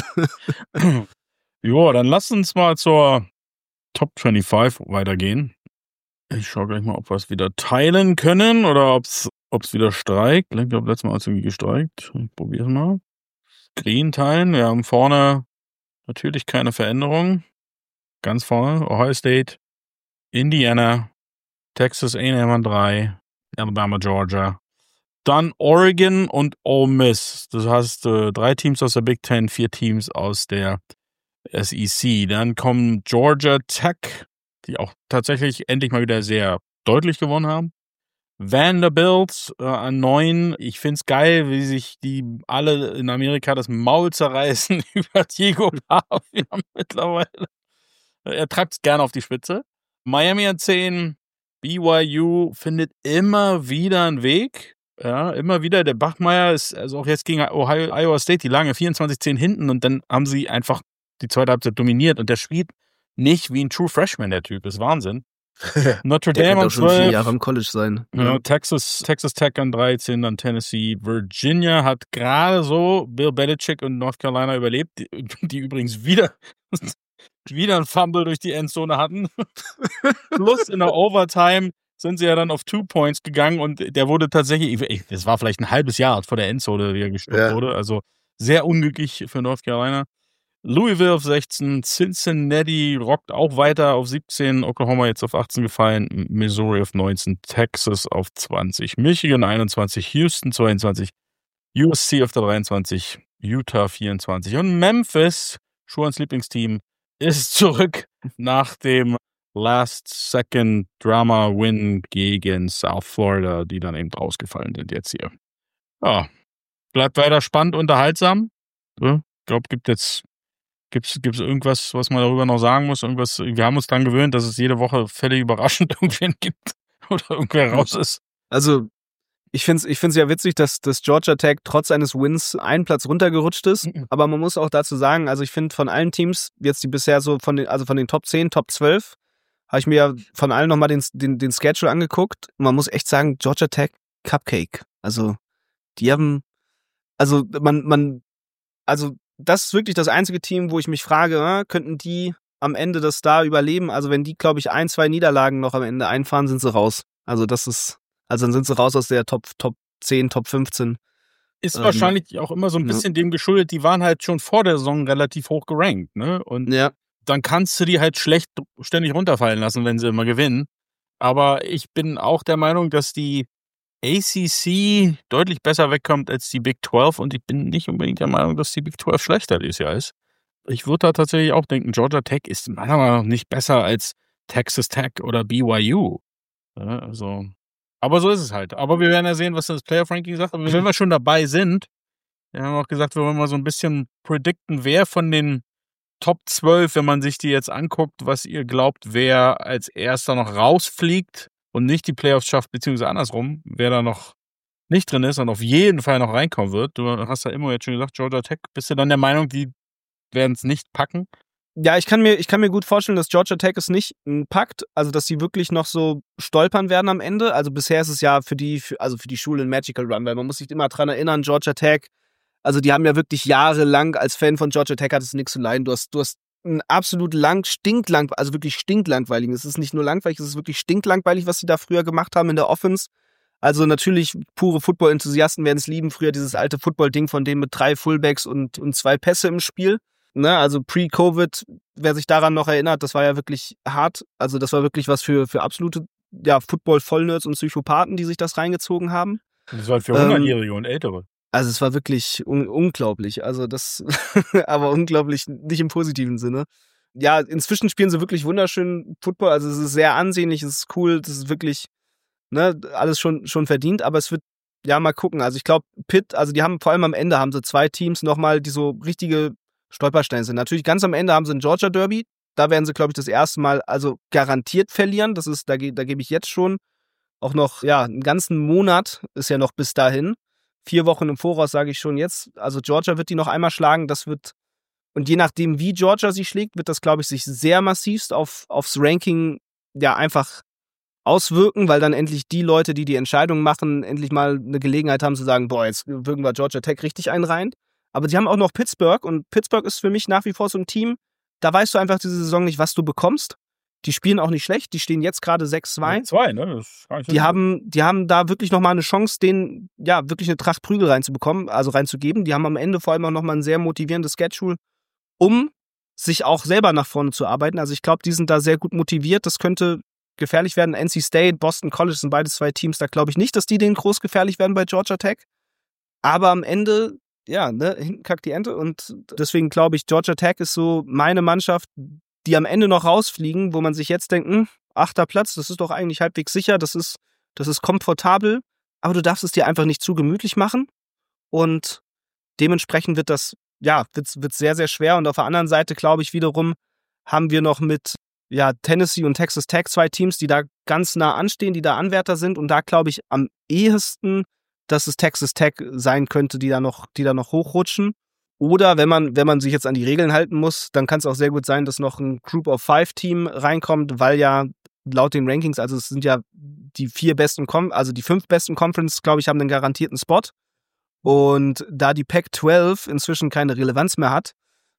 Jo, dann lass uns mal zur Top 25 weitergehen. Ich schaue gleich mal, ob wir es wieder teilen können oder ob es wieder streikt. Ich glaube, letztes Mal hat es irgendwie gestreikt. Ich probiere es mal. Screen teilen. Wir haben vorne natürlich keine Veränderung. Ganz vorne Ohio State, Indiana, Texas A&M an 3, Alabama, Georgia. Dann Oregon und Ole Miss. Das heißt, 3 Teams aus der Big Ten, 4 Teams aus der SEC. Dann kommen Georgia Tech, die auch tatsächlich endlich mal wieder sehr deutlich gewonnen haben. Vanderbilt an 9. Ich find's geil, wie sich die alle in Amerika das Maul zerreißen über Diego Pavia mittlerweile. Er treibt's gerne auf die Spitze. Miami an 10. BYU findet immer wieder einen Weg. Ja, immer wieder. Der Bachmeier ist also auch jetzt gegen Iowa State, die lagen 24-10 hinten und dann haben sie einfach die zweite Halbzeit dominiert und der spielt nicht wie ein True Freshman, der Typ. Ist Wahnsinn. Notre Dame an 12. schon 4 Jahre im College sein. Ja, Texas Tech an 13, dann Tennessee. Virginia hat gerade so Bill Belichick und North Carolina überlebt, die übrigens wieder ein Fumble durch die Endzone hatten. Plus in der Overtime sind sie ja dann auf 2 Points gegangen und der wurde tatsächlich, das war vielleicht ein halbes Jahr vor der Endzone, wie er gestoppt wurde. Also sehr unglücklich für North Carolina. Louisville auf 16, Cincinnati rockt auch weiter auf 17, Oklahoma jetzt auf 18 gefallen, Missouri auf 19, Texas auf 20, Michigan 21, Houston 22, USC auf der 23, Utah 24 und Memphis, Schuhans Lieblingsteam, ist zurück nach dem Last-Second-Drama-Win gegen South Florida, die dann eben rausgefallen sind jetzt hier. Ja, bleibt weiter spannend, unterhaltsam. Ich glaube, gibt's irgendwas, was man darüber noch sagen muss? Irgendwas, wir haben uns dran gewöhnt, dass es jede Woche völlig überraschend irgendwen gibt oder irgendwer raus ist. Also, ich find's ja witzig, dass Georgia Tech trotz eines Wins einen Platz runtergerutscht ist. Aber man muss auch dazu sagen, also ich finde von allen Teams, jetzt die bisher so von den Top 10, Top 12, habe ich mir ja von allen nochmal den Schedule angeguckt. Und man muss echt sagen, Georgia Tech Cupcake. Also, die haben, also das ist wirklich das einzige Team, wo ich mich frage, könnten die am Ende das da überleben? Also wenn die, glaube ich, 1, 2 Niederlagen noch am Ende einfahren, sind sie raus. Also dann sind sie raus aus der Top 10, Top 15. Ist wahrscheinlich auch immer so ein bisschen dem geschuldet, die waren halt schon vor der Saison relativ hoch gerankt, ne? Und dann kannst du die halt schlecht ständig runterfallen lassen, wenn sie immer gewinnen. Aber ich bin auch der Meinung, dass die ACC deutlich besser wegkommt als die Big 12 und ich bin nicht unbedingt der Meinung, dass die Big 12 schlechter dieses Jahr ist. Ich würde da tatsächlich auch denken, Georgia Tech ist meiner Meinung nach nicht besser als Texas Tech oder BYU. Ja, also, aber so ist es halt. Aber wir werden ja sehen, was das Playoff-Ranking sagt. Aber wenn wir schon dabei sind, wir haben auch gesagt, wir wollen mal so ein bisschen predikten, wer von den Top 12, wenn man sich die jetzt anguckt, was ihr glaubt, wer als erster noch rausfliegt und nicht die Playoffs schafft, beziehungsweise andersrum, wer da noch nicht drin ist und auf jeden Fall noch reinkommen wird. Du hast ja immer jetzt schon gesagt, Georgia Tech, bist du dann der Meinung, die werden es nicht packen? Ja, ich kann mir gut vorstellen, dass Georgia Tech es nicht packt, also dass sie wirklich noch so stolpern werden am Ende. Also bisher ist es ja für die Schule ein Magical Run, weil man muss sich immer dran erinnern, Georgia Tech, also die haben ja wirklich jahrelang, als Fan von Georgia Tech hattest du nichts zu leiden. Du hast ein absolut wirklich stinklangweilig. Es ist nicht nur langweilig, es ist wirklich stinklangweilig, was sie da früher gemacht haben in der Offense. Also natürlich, pure Football-Enthusiasten werden es lieben, früher dieses alte Football-Ding von denen mit 3 Fullbacks und 2 Pässe im Spiel. Ne, also pre-Covid, wer sich daran noch erinnert, das war ja wirklich hart. Also das war wirklich was für absolute Football-Vollnerds und Psychopathen, die sich das reingezogen haben. Das war für 100-Jährige und Ältere. Also es war wirklich unglaublich. Also das, aber unglaublich nicht im positiven Sinne. Ja, inzwischen spielen sie wirklich wunderschön Football. Also es ist sehr ansehnlich, es ist cool, das ist wirklich alles schon verdient. Aber es wird, ja, mal gucken. Also ich glaube, Pitt, also die haben vor allem am Ende haben sie 2 Teams nochmal, die so richtige Stolpersteine sind. Natürlich ganz am Ende haben sie ein Georgia Derby. Da werden sie, glaube ich, das erste Mal also garantiert verlieren. Das ist, da gebe ich jetzt schon auch noch, einen ganzen Monat ist ja noch bis dahin. 4 Wochen im Voraus sage ich schon jetzt. Also Georgia wird die noch einmal schlagen. Das wird, und je nachdem, wie Georgia sie schlägt, wird das, glaube ich, sich sehr massivst aufs Ranking einfach auswirken, weil dann endlich die Leute, die Entscheidungen machen, endlich mal eine Gelegenheit haben zu sagen, boah, jetzt wirken wir Georgia Tech richtig einen rein. Aber sie haben auch noch Pittsburgh und Pittsburgh ist für mich nach wie vor so ein Team, da weißt du einfach diese Saison nicht, was du bekommst. Die spielen auch nicht schlecht, die stehen jetzt gerade 6-2. 2, ne? Das ist gar nicht so die haben da wirklich nochmal eine Chance, denen wirklich eine Tracht Prügel reinzubekommen, also reinzugeben. Die haben am Ende vor allem auch nochmal ein sehr motivierendes Schedule, um sich auch selber nach vorne zu arbeiten. Also ich glaube, die sind da sehr gut motiviert. Das könnte gefährlich werden. NC State, Boston College sind beides 2 Teams. Da glaube ich nicht, dass die denen groß gefährlich werden bei Georgia Tech. Aber am Ende hinten kackt die Ente und deswegen glaube ich, Georgia Tech ist so meine Mannschaft, die am Ende noch rausfliegen, wo man sich jetzt denkt, 8. Platz, das ist doch eigentlich halbwegs sicher, das ist komfortabel, aber du darfst es dir einfach nicht zu gemütlich machen und dementsprechend wird das, wird sehr, sehr schwer und auf der anderen Seite, glaube ich, wiederum haben wir noch mit Tennessee und Texas Tech 2 Teams, die da ganz nah anstehen, die da Anwärter sind und da glaube ich am ehesten, dass es Texas Tech sein könnte, die da noch hochrutschen. Oder wenn man sich jetzt an die Regeln halten muss, dann kann es auch sehr gut sein, dass noch ein Group of 5 Team reinkommt, weil ja laut den Rankings, also es sind ja die 5 besten Conferences, glaube ich, haben einen garantierten Spot. Und da die Pac-12 inzwischen keine Relevanz mehr hat,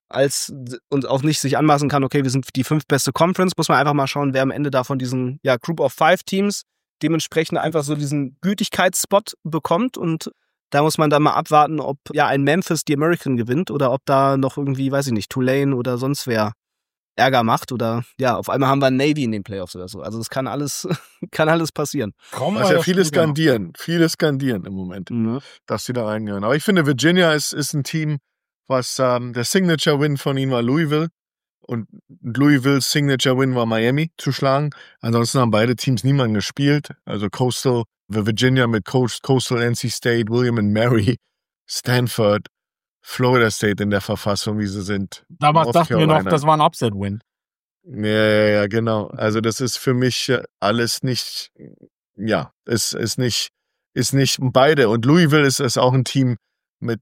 und auch nicht sich anmaßen kann, okay, wir sind die 5 beste Conference, muss man einfach mal schauen, wer am Ende da von diesen Group of 5 Teams dementsprechend einfach so diesen Gültigkeitsspot bekommt und da muss man dann mal abwarten, ob ein Memphis die American gewinnt oder ob da noch irgendwie, weiß ich nicht, Tulane oder sonst wer Ärger macht oder auf einmal haben wir Navy in den Playoffs oder so. Also es kann alles passieren. Also ja viele skandieren im Moment, dass sie da reingehören. Aber ich finde, Virginia ist ein Team, was der Signature-Win von ihnen war Louisville. Und Louisville's Signature-Win war Miami zu schlagen. Ansonsten haben beide Teams niemanden gespielt. Also Coastal, Virginia mit Coastal, NC State, William & Mary, Stanford, Florida State in der Verfassung, wie sie sind. Damals dachten wir noch, das war ein Upset-Win. Ja, genau. Also das ist für mich alles nicht, ist nicht beide. Und Louisville ist auch ein Team mit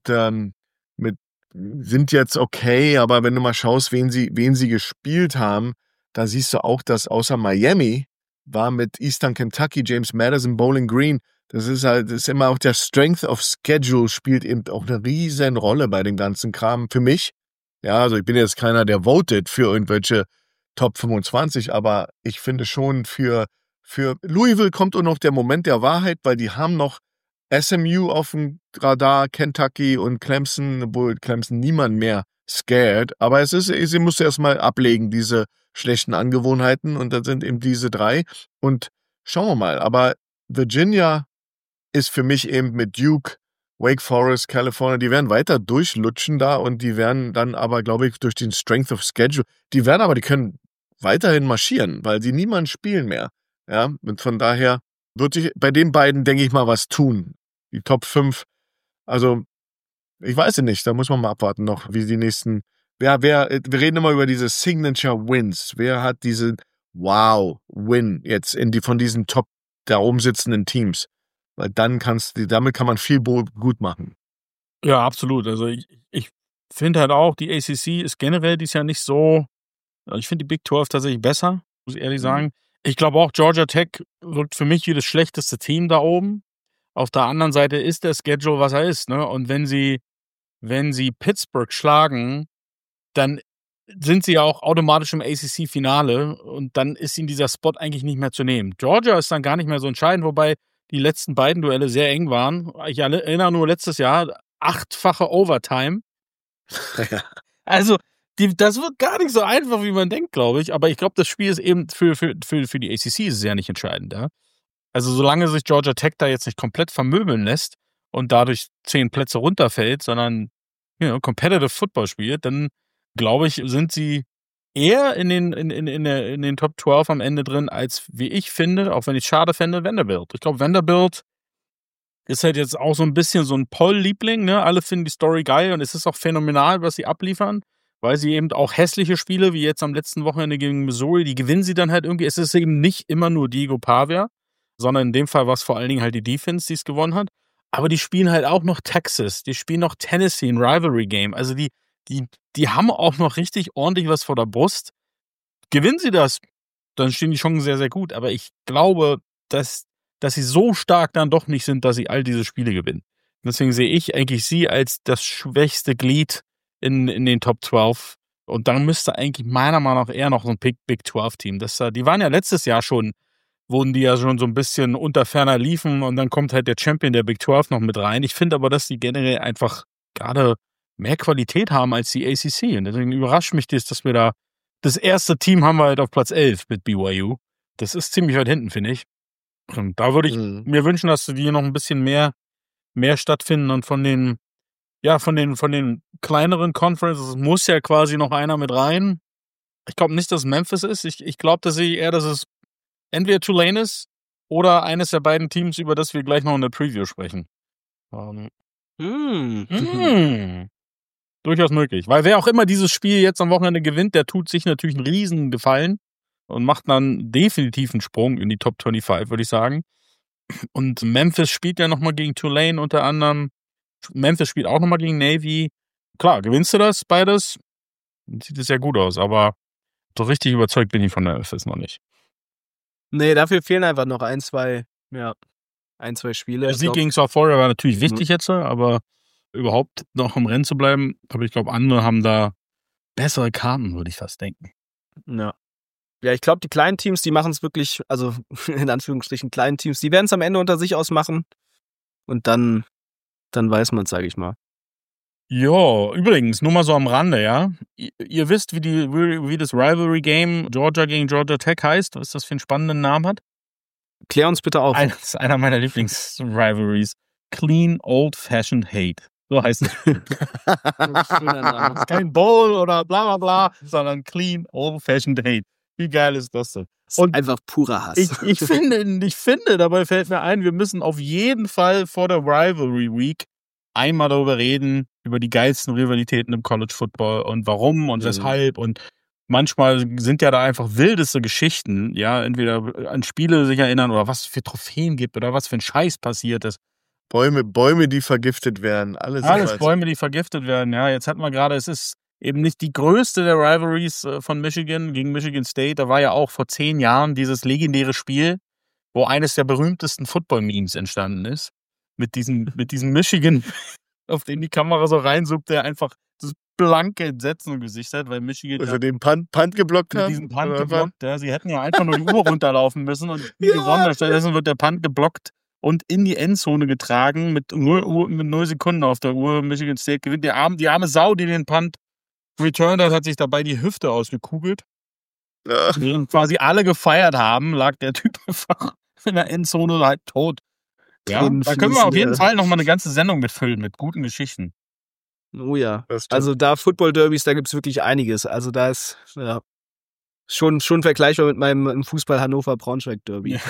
sind jetzt okay, aber wenn du mal schaust, wen sie gespielt haben, da siehst du auch, dass außer Miami war mit Eastern Kentucky, James Madison, Bowling Green, das ist immer auch der Strength of Schedule spielt eben auch eine riesen Rolle bei dem ganzen Kram für mich. Ja, also ich bin jetzt keiner, der votet für irgendwelche Top 25, aber ich finde schon für Louisville kommt auch noch der Moment der Wahrheit, weil die haben noch SMU auf dem Radar, Kentucky und Clemson, obwohl Clemson niemand mehr scared. Aber sie musste erstmal ablegen, diese schlechten Angewohnheiten. Und dann sind eben diese 3. Und schauen wir mal. Aber Virginia ist für mich eben mit Duke, Wake Forest, California, die werden weiter durchlutschen da und die werden dann aber, glaube ich, durch den Strength of Schedule, die können weiterhin marschieren, weil sie niemanden spielen mehr. Ja, und von daher wird sich bei den beiden, denke ich mal, was tun. Die Top 5, also ich weiß es nicht, da muss man mal abwarten noch, wie die nächsten, wir reden immer über diese Signature Wins, wer hat diesen Wow-Win jetzt von diesen Top da oben sitzenden Teams, weil damit kann man viel gut machen. Ja, absolut, also ich finde halt auch, die ACC ist generell dieses Jahr nicht so Ich finde die Big 12 tatsächlich besser, muss ich ehrlich sagen. Ich glaube auch, Georgia Tech wirkt für mich wie das schlechteste Team da oben. Auf der anderen Seite ist der Schedule, was er ist, ne? Und wenn sie Pittsburgh schlagen, dann sind sie ja auch automatisch im ACC-Finale und dann ist ihnen dieser Spot eigentlich nicht mehr zu nehmen. Georgia ist dann gar nicht mehr so entscheidend, wobei die letzten beiden Duelle sehr eng waren. Ich erinnere nur letztes Jahr 8-fache Overtime. Also, das wird gar nicht so einfach, wie man denkt, glaube ich. Aber ich glaube, das Spiel ist eben für die ACC ist es ja nicht entscheidend. Ja? Also, solange sich Georgia Tech da jetzt nicht komplett vermöbeln lässt und dadurch 10 Plätze runterfällt, sondern Competitive Football spielt, dann glaube ich, sind sie eher in den Top 12 am Ende drin, als wie ich finde, auch wenn ich es schade fände, Vanderbilt. Ich glaube, Vanderbilt ist halt jetzt auch so ein bisschen so ein Poll-Liebling, ne? Alle finden die Story geil und es ist auch phänomenal, was sie abliefern, weil sie eben auch hässliche Spiele, wie jetzt am letzten Wochenende gegen Missouri, die gewinnen sie dann halt irgendwie. Es ist eben nicht immer nur Diego Pavia, sondern in dem Fall war es vor allen Dingen halt die Defense, die es gewonnen hat. Aber die spielen halt auch noch Texas, die spielen noch Tennessee, ein Rivalry-Game. Also die haben auch noch richtig ordentlich was vor der Brust. Gewinnen sie das, dann stehen die Chancen sehr, sehr gut. Aber ich glaube, dass sie so stark dann doch nicht sind, dass sie all diese Spiele gewinnen. Deswegen sehe ich eigentlich sie als das schwächste Glied in den Top 12. Und dann müsste eigentlich meiner Meinung nach eher noch so ein Big 12-Team. Die waren ja letztes Jahr schon, wurden die ja schon so ein bisschen unter ferner liefen und dann kommt halt der Champion der Big 12 noch mit rein. Ich finde aber, dass die generell einfach gerade mehr Qualität haben als die ACC. Und deswegen überrascht mich das, dass wir da das erste Team haben wir halt auf Platz 11 mit BYU. Das ist ziemlich weit hinten, finde ich. Und da würde ich mir wünschen, dass die noch ein bisschen mehr stattfinden und von den kleineren Conferences muss ja quasi noch einer mit rein. Ich glaube nicht, dass es Memphis ist. Ich glaube tatsächlich eher, dass es entweder Tulane ist oder eines der beiden Teams, über das wir gleich noch in der Preview sprechen. Durchaus möglich. Weil wer auch immer dieses Spiel jetzt am Wochenende gewinnt, der tut sich natürlich einen riesen Gefallen und macht dann definitiv einen Sprung in die Top 25, würde ich sagen. Und Memphis spielt ja nochmal gegen Tulane unter anderem. Memphis spielt auch nochmal gegen Navy. Klar, gewinnst du das beides? Dann sieht es ja gut aus, aber so richtig überzeugt bin ich von Memphis noch nicht. Nee, dafür fehlen einfach noch ein, zwei Spiele. Der Sieg gegen South Florida war natürlich wichtig jetzt, aber überhaupt noch im Rennen zu bleiben. Aber ich glaube, andere haben da bessere Karten, würde ich fast denken. Ja. Ja, ich glaube, die kleinen Teams, die machen es wirklich, also in Anführungsstrichen kleinen Teams, die werden es am Ende unter sich ausmachen. Und dann weiß man es, sage ich mal. Ja, übrigens, nur mal so am Rande, ja. Ihr wisst, wie das Rivalry-Game Georgia gegen Georgia Tech heißt, was das für einen spannenden Namen hat? Klär uns bitte auf. Das ist einer meiner Lieblings-Rivalries. Clean Old-Fashioned Hate. So heißt es. Schöner Name. Das ist kein Bowl oder bla bla bla, sondern Clean Old-Fashioned Hate. Wie geil ist das denn? Und einfach purer Hass. Ich finde, dabei fällt mir ein, wir müssen auf jeden Fall vor der Rivalry Week einmal darüber reden, über die geilsten Rivalitäten im College Football und warum und weshalb und manchmal sind ja da einfach wildeste Geschichten, ja, entweder an Spiele sich erinnern oder was es für Trophäen gibt oder was für ein Scheiß passiert ist. Bäume, die vergiftet werden, alles Bäume, die vergiftet werden, ja. Jetzt hatten wir gerade, es ist eben nicht die größte der Rivalries von Michigan gegen Michigan State. Da war ja auch vor 10 Jahren dieses legendäre Spiel, wo eines der berühmtesten Football-Memes entstanden ist. Mit diesem Michigan, auf den die Kamera so reinzoomt, der einfach das blanke Entsetzen im Gesicht hat, weil Michigan Also den Punt geblockt mit haben. diesem Punt geblockt. Ja, sie hätten ja einfach nur die Uhr runterlaufen müssen und gewonnen. Stattdessen wird der Punt geblockt und in die Endzone getragen mit 0 Sekunden auf der Uhr. Michigan State gewinnt. Die arme Sau, die den Punt returned hat sich dabei die Hüfte ausgekugelt. Ja. Während quasi alle gefeiert haben, lag der Typ einfach in der Endzone halt tot. Ja, da können wir auf jeden Fall nochmal eine ganze Sendung mitfüllen mit guten Geschichten. Oh ja. Also da Football-Derbys, da gibt es wirklich einiges. Also da ist schon vergleichbar mit meinem Fußball Hannover-Braunschweig-Derby. Ja.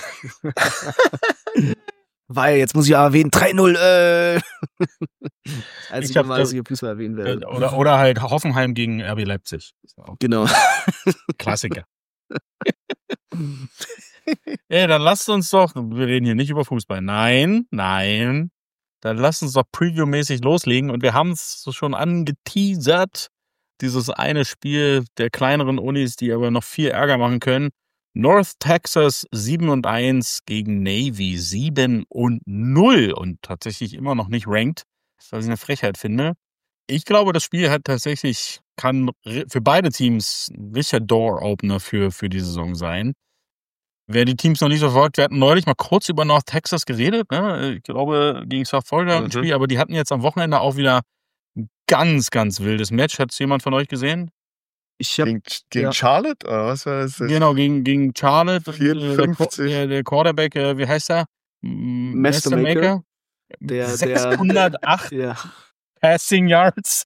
Weil, jetzt muss ich ja erwähnen, 3-0, als ich mal hier Fußball erwähnen werde. Oder halt Hoffenheim gegen RB Leipzig. Genau. Klassiker. Dann lasst uns doch, wir reden hier nicht über Fußball. Nein. Dann lasst uns doch Preview-mäßig loslegen. Und wir haben es schon angeteasert. dieses eine Spiel der kleineren Unis, die aber noch viel Ärger machen können. North Texas 7-1 gegen Navy 7-0 und tatsächlich immer noch nicht ranked, was ich eine Frechheit finde. Ich glaube, das Spiel kann für beide Teams ein richtiger Door-Opener für die Saison sein. Wer die Teams noch nicht so verfolgt, wir hatten neulich mal kurz über North Texas geredet, ne? Ich glaube, gegen South Florida ein Spiel, aber die hatten jetzt am Wochenende auch wieder ein ganz, ganz wildes Match. Hat es jemand von euch gesehen? Gegen Charlotte? Oder was war das? Genau, gegen Charlotte. 54. Der Quarterback, wie heißt er? Mastermaker. Der 608 ja. Passing Yards.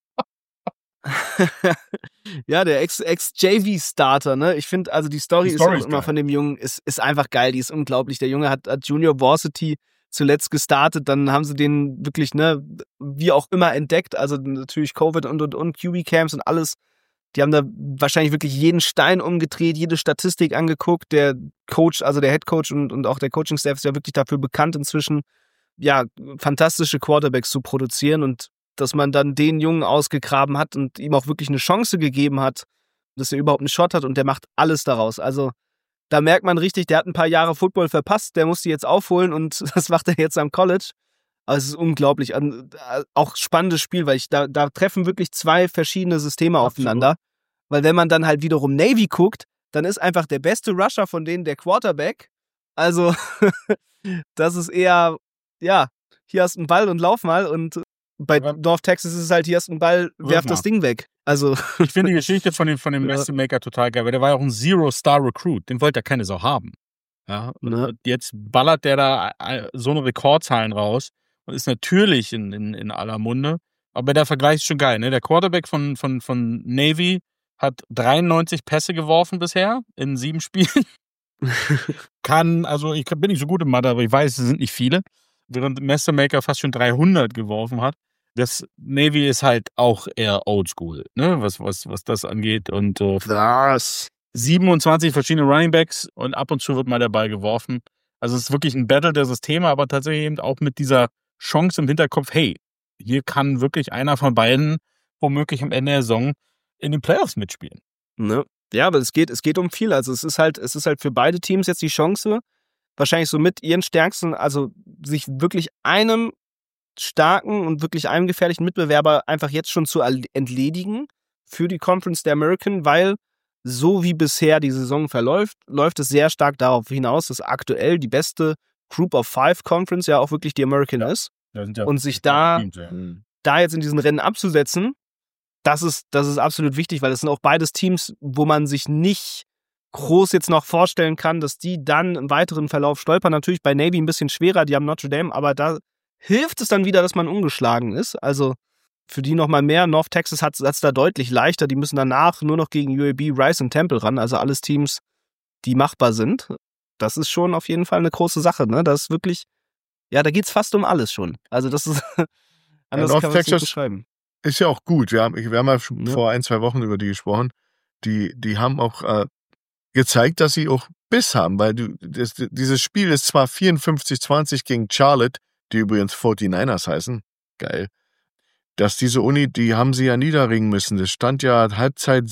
Ja, der Ex-JV-Starter, ne? Ich finde, also die Story ist auch immer von dem Jungen, ist einfach geil, die ist unglaublich. Der Junge hat Junior Varsity zuletzt gestartet, dann haben sie den wirklich, ne, wie auch immer entdeckt, also natürlich Covid und QB-Camps und alles. Die haben da wahrscheinlich wirklich jeden Stein umgedreht, jede Statistik angeguckt. Der Coach, also der Head Coach und auch der Coaching-Staff ist ja wirklich dafür bekannt inzwischen, ja, fantastische Quarterbacks zu produzieren und dass man dann den Jungen ausgegraben hat und ihm auch wirklich eine Chance gegeben hat, dass er überhaupt einen Shot hat und der macht alles daraus. Also da merkt man richtig, der hat ein paar Jahre Football verpasst, der muss die jetzt aufholen und das macht er jetzt am College. Aber es ist unglaublich. Auch spannendes Spiel, weil da treffen wirklich zwei verschiedene Systeme aufeinander. Weil wenn man dann halt wiederum Navy guckt, dann ist einfach der beste Rusher von denen der Quarterback. Also das ist eher, ja, hier hast du einen Ball und lauf mal. Und bei North Texas ist es halt, hier hast du einen Ball, werf das Ding weg. Also ich finde die Geschichte von dem Mastermaker total geil, weil der war ja auch ein Zero-Star-Recruit. Den wollte ja keine Sau haben. Ja, und jetzt ballert der da so eine Rekordzahlen raus. Und ist natürlich in aller Munde. Aber der Vergleich ist schon geil, ne? Der Quarterback von Navy hat 93 Pässe geworfen bisher in 7 Spielen. Ich bin nicht so gut im Mathe, aber ich weiß, es sind nicht viele. Während Mastermaker fast schon 300 geworfen hat. Das Navy ist halt auch eher oldschool, ne? Was das angeht. Und 27 verschiedene Runningbacks und ab und zu wird mal der Ball geworfen. Also es ist wirklich ein Battle der Systeme, aber tatsächlich eben auch mit dieser Chance im Hinterkopf, hey, hier kann wirklich einer von beiden womöglich am Ende der Saison in den Playoffs mitspielen. Ne? Ja, aber es geht um viel. Also es ist halt für beide Teams jetzt die Chance, wahrscheinlich so mit ihren stärksten, also sich wirklich einem starken und wirklich einem gefährlichen Mitbewerber einfach jetzt schon zu entledigen für die Conference der American, weil so wie bisher die Saison verläuft, läuft es sehr stark darauf hinaus, dass aktuell die beste Group of 5 Conference ja auch wirklich die American ist. Und sich da jetzt in diesen Rennen abzusetzen, das ist absolut wichtig, weil es sind auch beides Teams, wo man sich nicht groß jetzt noch vorstellen kann, dass die dann im weiteren Verlauf stolpern. Natürlich bei Navy ein bisschen schwerer, die haben Notre Dame, aber da hilft es dann wieder, dass man ungeschlagen ist. Also für die nochmal mehr. North Texas hat es da deutlich leichter. Die müssen danach nur noch gegen UAB, Rice und Temple ran. Also alles Teams, die machbar sind. Das ist schon auf jeden Fall eine große Sache. Ne? Das ist wirklich, ja, da geht's fast um alles schon. Also das ist, anders kann man es nicht beschreiben. Ist ja auch gut. Wir haben ja schon vor 1-2 Wochen über die gesprochen. Die haben auch gezeigt, dass sie auch Biss haben, weil dieses Spiel ist zwar 54-20 gegen Charlotte, die übrigens 49ers heißen. Geil. Dass diese Uni, die haben sie ja niederringen müssen. Das stand ja Halbzeit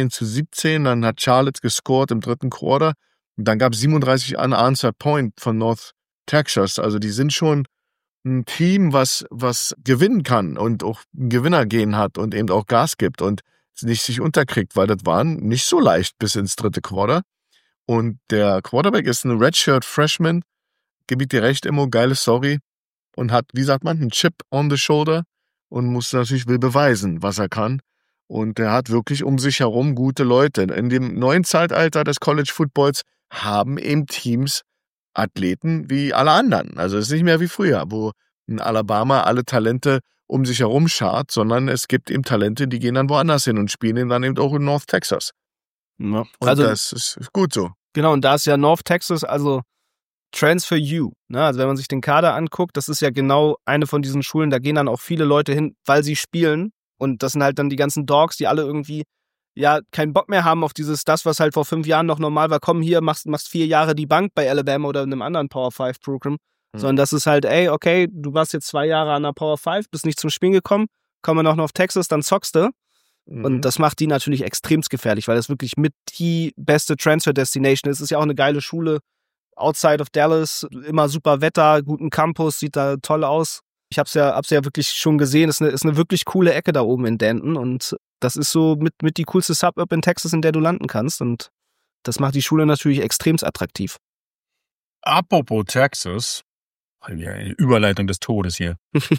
17-17, dann hat Charlotte gescored im 3. Quarter und dann gab es 37 unanswered point von North Texas. Also die sind schon ein Team, was gewinnen kann und auch ein Gewinnergehen hat und eben auch Gas gibt und nicht sich unterkriegt, weil das war nicht so leicht bis ins 3. Quarter. Und der Quarterback ist ein Redshirt Freshman, gebe ich dir recht, Immo, geile Story und hat, wie sagt man, einen Chip on the shoulder und will beweisen, was er kann. Und er hat wirklich um sich herum gute Leute. In dem neuen Zeitalter des College Footballs haben eben Teams Athleten wie alle anderen. Also es ist nicht mehr wie früher, wo in Alabama alle Talente um sich herum schart, sondern es gibt eben Talente, die gehen dann woanders hin und spielen dann eben auch in North Texas. Ja. Und also, das ist gut so. Genau, und da ist ja North Texas, also Transfer U. Ne? Also wenn man sich den Kader anguckt, das ist ja genau eine von diesen Schulen, da gehen dann auch viele Leute hin, weil sie spielen. Und das sind halt dann die ganzen Dogs, die alle irgendwie ja keinen Bock mehr haben auf das, was halt vor 5 Jahren noch normal war. Komm hier, machst 4 Jahre die Bank bei Alabama oder in einem anderen Power 5 Programm. Sondern das ist halt, ey, okay, du warst jetzt 2 Jahre an der Power 5, bist nicht zum Spielen gekommen, komm mal noch auf Texas, dann zockst du. Und das macht die natürlich extremst gefährlich, weil das wirklich mit die beste Transfer-Destination ist. Es ist ja auch eine geile Schule. Outside of Dallas, immer super Wetter, guten Campus, sieht da toll aus. Ich hab's ja wirklich schon gesehen. Ist eine wirklich coole Ecke da oben in Denton. Und das ist so mit die coolste Suburb in Texas, in der du landen kannst. Und das macht die Schule natürlich extremst attraktiv. Apropos Texas, eine Überleitung des Todes hier.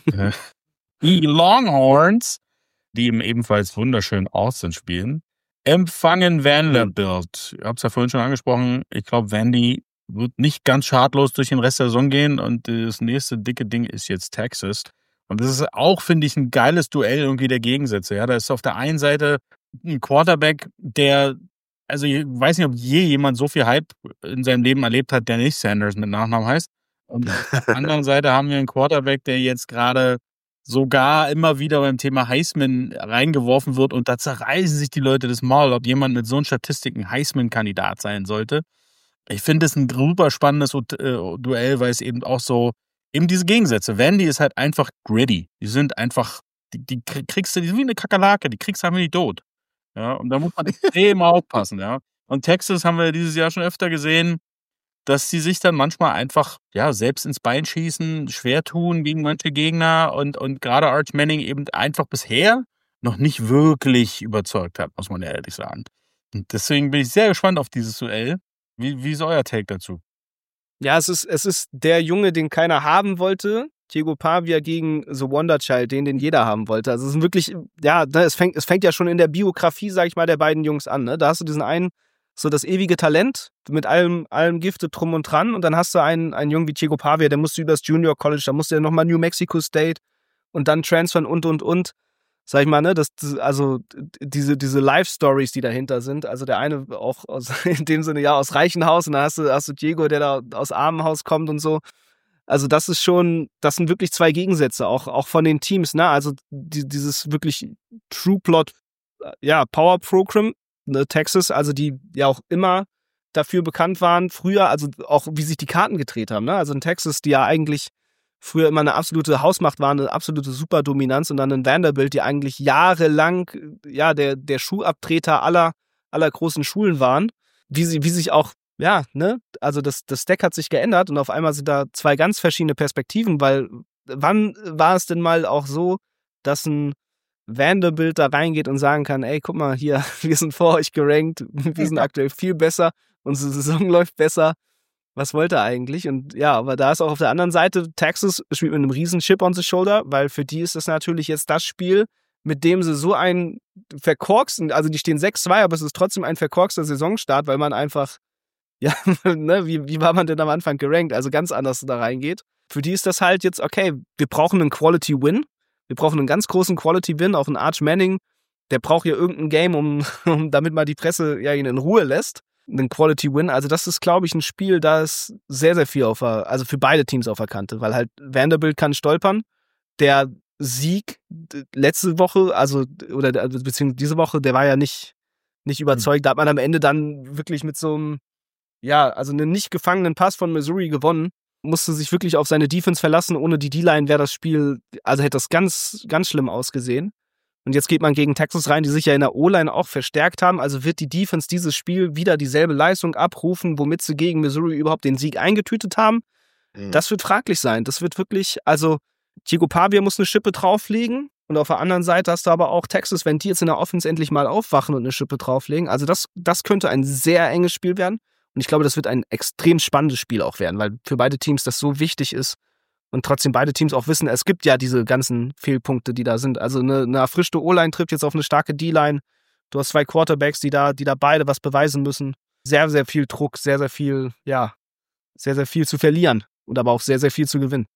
Die Longhorns, die im ebenfalls wunderschönen Austin spielen, empfangen Vanderbilt. Ihr habt es ja vorhin schon angesprochen. Ich glaube, Vandy wird nicht ganz schadlos durch den Rest der Saison gehen. Und das nächste dicke Ding ist jetzt Texas. Und das ist auch, finde ich, ein geiles Duell irgendwie der Gegensätze. Ja, da ist auf der einen Seite ein Quarterback, der, also ich weiß nicht, ob je jemand so viel Hype in seinem Leben erlebt hat, der nicht Sanders mit Nachnamen heißt. Und auf der anderen Seite haben wir einen Quarterback, der jetzt gerade sogar immer wieder beim Thema Heisman reingeworfen wird und da zerreißen sich die Leute das Maul, ob jemand mit so einen Statistiken Heisman-Kandidat sein sollte. Ich finde es ein super spannendes Duell, weil es eben auch so, eben diese Gegensätze. Vandy ist halt einfach gritty. Die sind einfach, die kriegst du, die sind wie eine Kakerlake, die kriegst du einfach nicht tot. Ja, und da muss man extrem aufpassen, ja. Und Texas haben wir dieses Jahr schon öfter gesehen, dass sie sich dann manchmal einfach, ja, selbst ins Bein schießen, schwer tun gegen manche Gegner und gerade Arch Manning eben einfach bisher noch nicht wirklich überzeugt hat, muss man ehrlich sagen. Und deswegen bin ich sehr gespannt auf dieses Duell. Wie ist euer Take dazu? Ja, es ist der Junge, den keiner haben wollte. Diego Pavia gegen The Wonder Child, den jeder haben wollte. Also es ist wirklich, ja, es fängt ja schon in der Biografie, sag ich mal, der beiden Jungs an. Ne? Da hast du diesen einen, so das ewige Talent mit allem Gifte drum und dran. Und dann hast du einen Jungen wie Diego Pavia, der musste übers Junior College, da musste er nochmal New Mexico State und dann transfern und. Sag ich mal, ne, also diese Life-Stories, die dahinter sind. Also der eine auch in dem Sinne ja aus Reichenhaus und dann hast du Diego, der da aus Armenhaus kommt und so. Also das sind wirklich zwei Gegensätze, auch von den Teams, ne? Also dieses wirklich True Plot, ja, Power Program, ne, Texas, also die ja auch immer dafür bekannt waren, früher, also auch wie sich die Karten gedreht haben, ne? Also in Texas, die ja eigentlich früher immer eine absolute Hausmacht war, eine absolute Superdominanz und dann in Vanderbilt, die eigentlich jahrelang ja der Schuhabtreter aller großen Schulen waren, wie sich auch, ja, ne, also das Deck hat sich geändert und auf einmal sind da zwei ganz verschiedene Perspektiven, weil wann war es denn mal auch so, dass ein Vanderbilt da reingeht und sagen kann, ey, guck mal hier, wir sind vor euch gerankt, wir sind aktuell viel besser, unsere Saison läuft besser. Was wollte er eigentlich? Und ja, aber da ist auch auf der anderen Seite, Texas spielt mit einem riesen Chip on the shoulder, weil für die ist das natürlich jetzt das Spiel, mit dem sie so einen verkorksten, also die stehen 6-2, aber es ist trotzdem ein verkorkster Saisonstart, weil man einfach, ja, ne, wie war man denn am Anfang gerankt? Also ganz anders da reingeht. Für die ist das halt jetzt, okay, wir brauchen einen Quality Win. Wir brauchen einen ganz großen Quality Win, auch einen Arch Manning. Der braucht ja irgendein Game, damit mal die Presse ja ihn in Ruhe lässt. Einen Quality Win. Also das ist, glaube ich, ein Spiel, da ist sehr, sehr viel also für beide Teams auf der Kante, weil halt Vanderbilt kann stolpern. Der Sieg letzte Woche, beziehungsweise diese Woche, der war ja nicht überzeugt. Da hat man am Ende dann wirklich mit so einem, ja, also einen nicht gefangenen Pass von Missouri gewonnen. Musste sich wirklich auf seine Defense verlassen. Ohne die D-Line wäre das Spiel, also hätte das ganz, ganz schlimm ausgesehen. Und jetzt geht man gegen Texas rein, die sich ja in der O-Line auch verstärkt haben. Also wird die Defense dieses Spiel wieder dieselbe Leistung abrufen, womit sie gegen Missouri überhaupt den Sieg eingetütet haben. Das wird fraglich sein. Das wird wirklich, also Diego Pavia muss eine Schippe drauflegen. Und auf der anderen Seite hast du aber auch Texas, wenn die jetzt in der Offense endlich mal aufwachen und eine Schippe drauflegen. Also das könnte ein sehr enges Spiel werden. Und ich glaube, das wird ein extrem spannendes Spiel auch werden, weil für beide Teams das so wichtig ist. Und trotzdem beide Teams auch wissen, es gibt ja diese ganzen Fehlpunkte, die da sind. Also eine erfrischte O-Line trifft jetzt auf eine starke D-Line. Du hast zwei Quarterbacks, die da beide was beweisen müssen. Sehr, sehr viel Druck, sehr, sehr viel, ja, sehr, sehr viel zu verlieren und aber auch sehr, sehr viel zu gewinnen.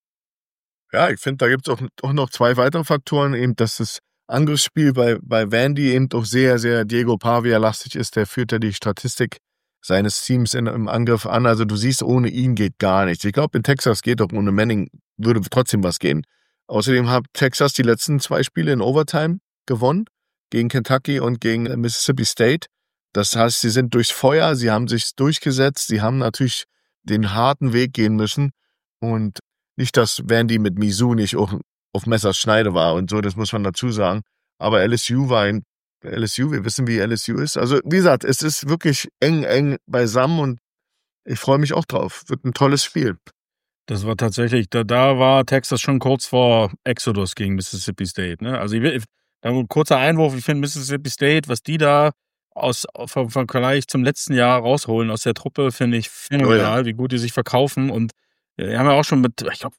Ja, ich finde, da gibt es auch noch zwei weitere Faktoren, eben, dass das Angriffsspiel bei Vandy eben doch sehr, sehr Diego Pavia-lastig ist. Der führt ja die Statistik seines Teams im Angriff an. Also du siehst, ohne ihn geht gar nichts. Ich glaube, in Texas geht doch ohne Manning würde trotzdem was gehen. Außerdem hat Texas die letzten 2 Spiele in Overtime gewonnen, gegen Kentucky und gegen Mississippi State. Das heißt, sie sind durchs Feuer, sie haben sich durchgesetzt, sie haben natürlich den harten Weg gehen müssen und nicht, dass Vandy mit Mizzou nicht auf Messers Schneide war und so, das muss man dazu sagen. Aber LSU war LSU, wir wissen, wie LSU ist. Also, wie gesagt, es ist wirklich eng beisammen und ich freue mich auch drauf. Wird ein tolles Spiel. Das war tatsächlich, da war Texas schon kurz vor Exodus gegen Mississippi State. Ne? Also ein kurzer Einwurf, ich finde Mississippi State, was die da vom Vergleich zum letzten Jahr rausholen aus der Truppe, finde ich phänomenal, wie gut die sich verkaufen. Und die haben ja auch schon mit, ich glaube,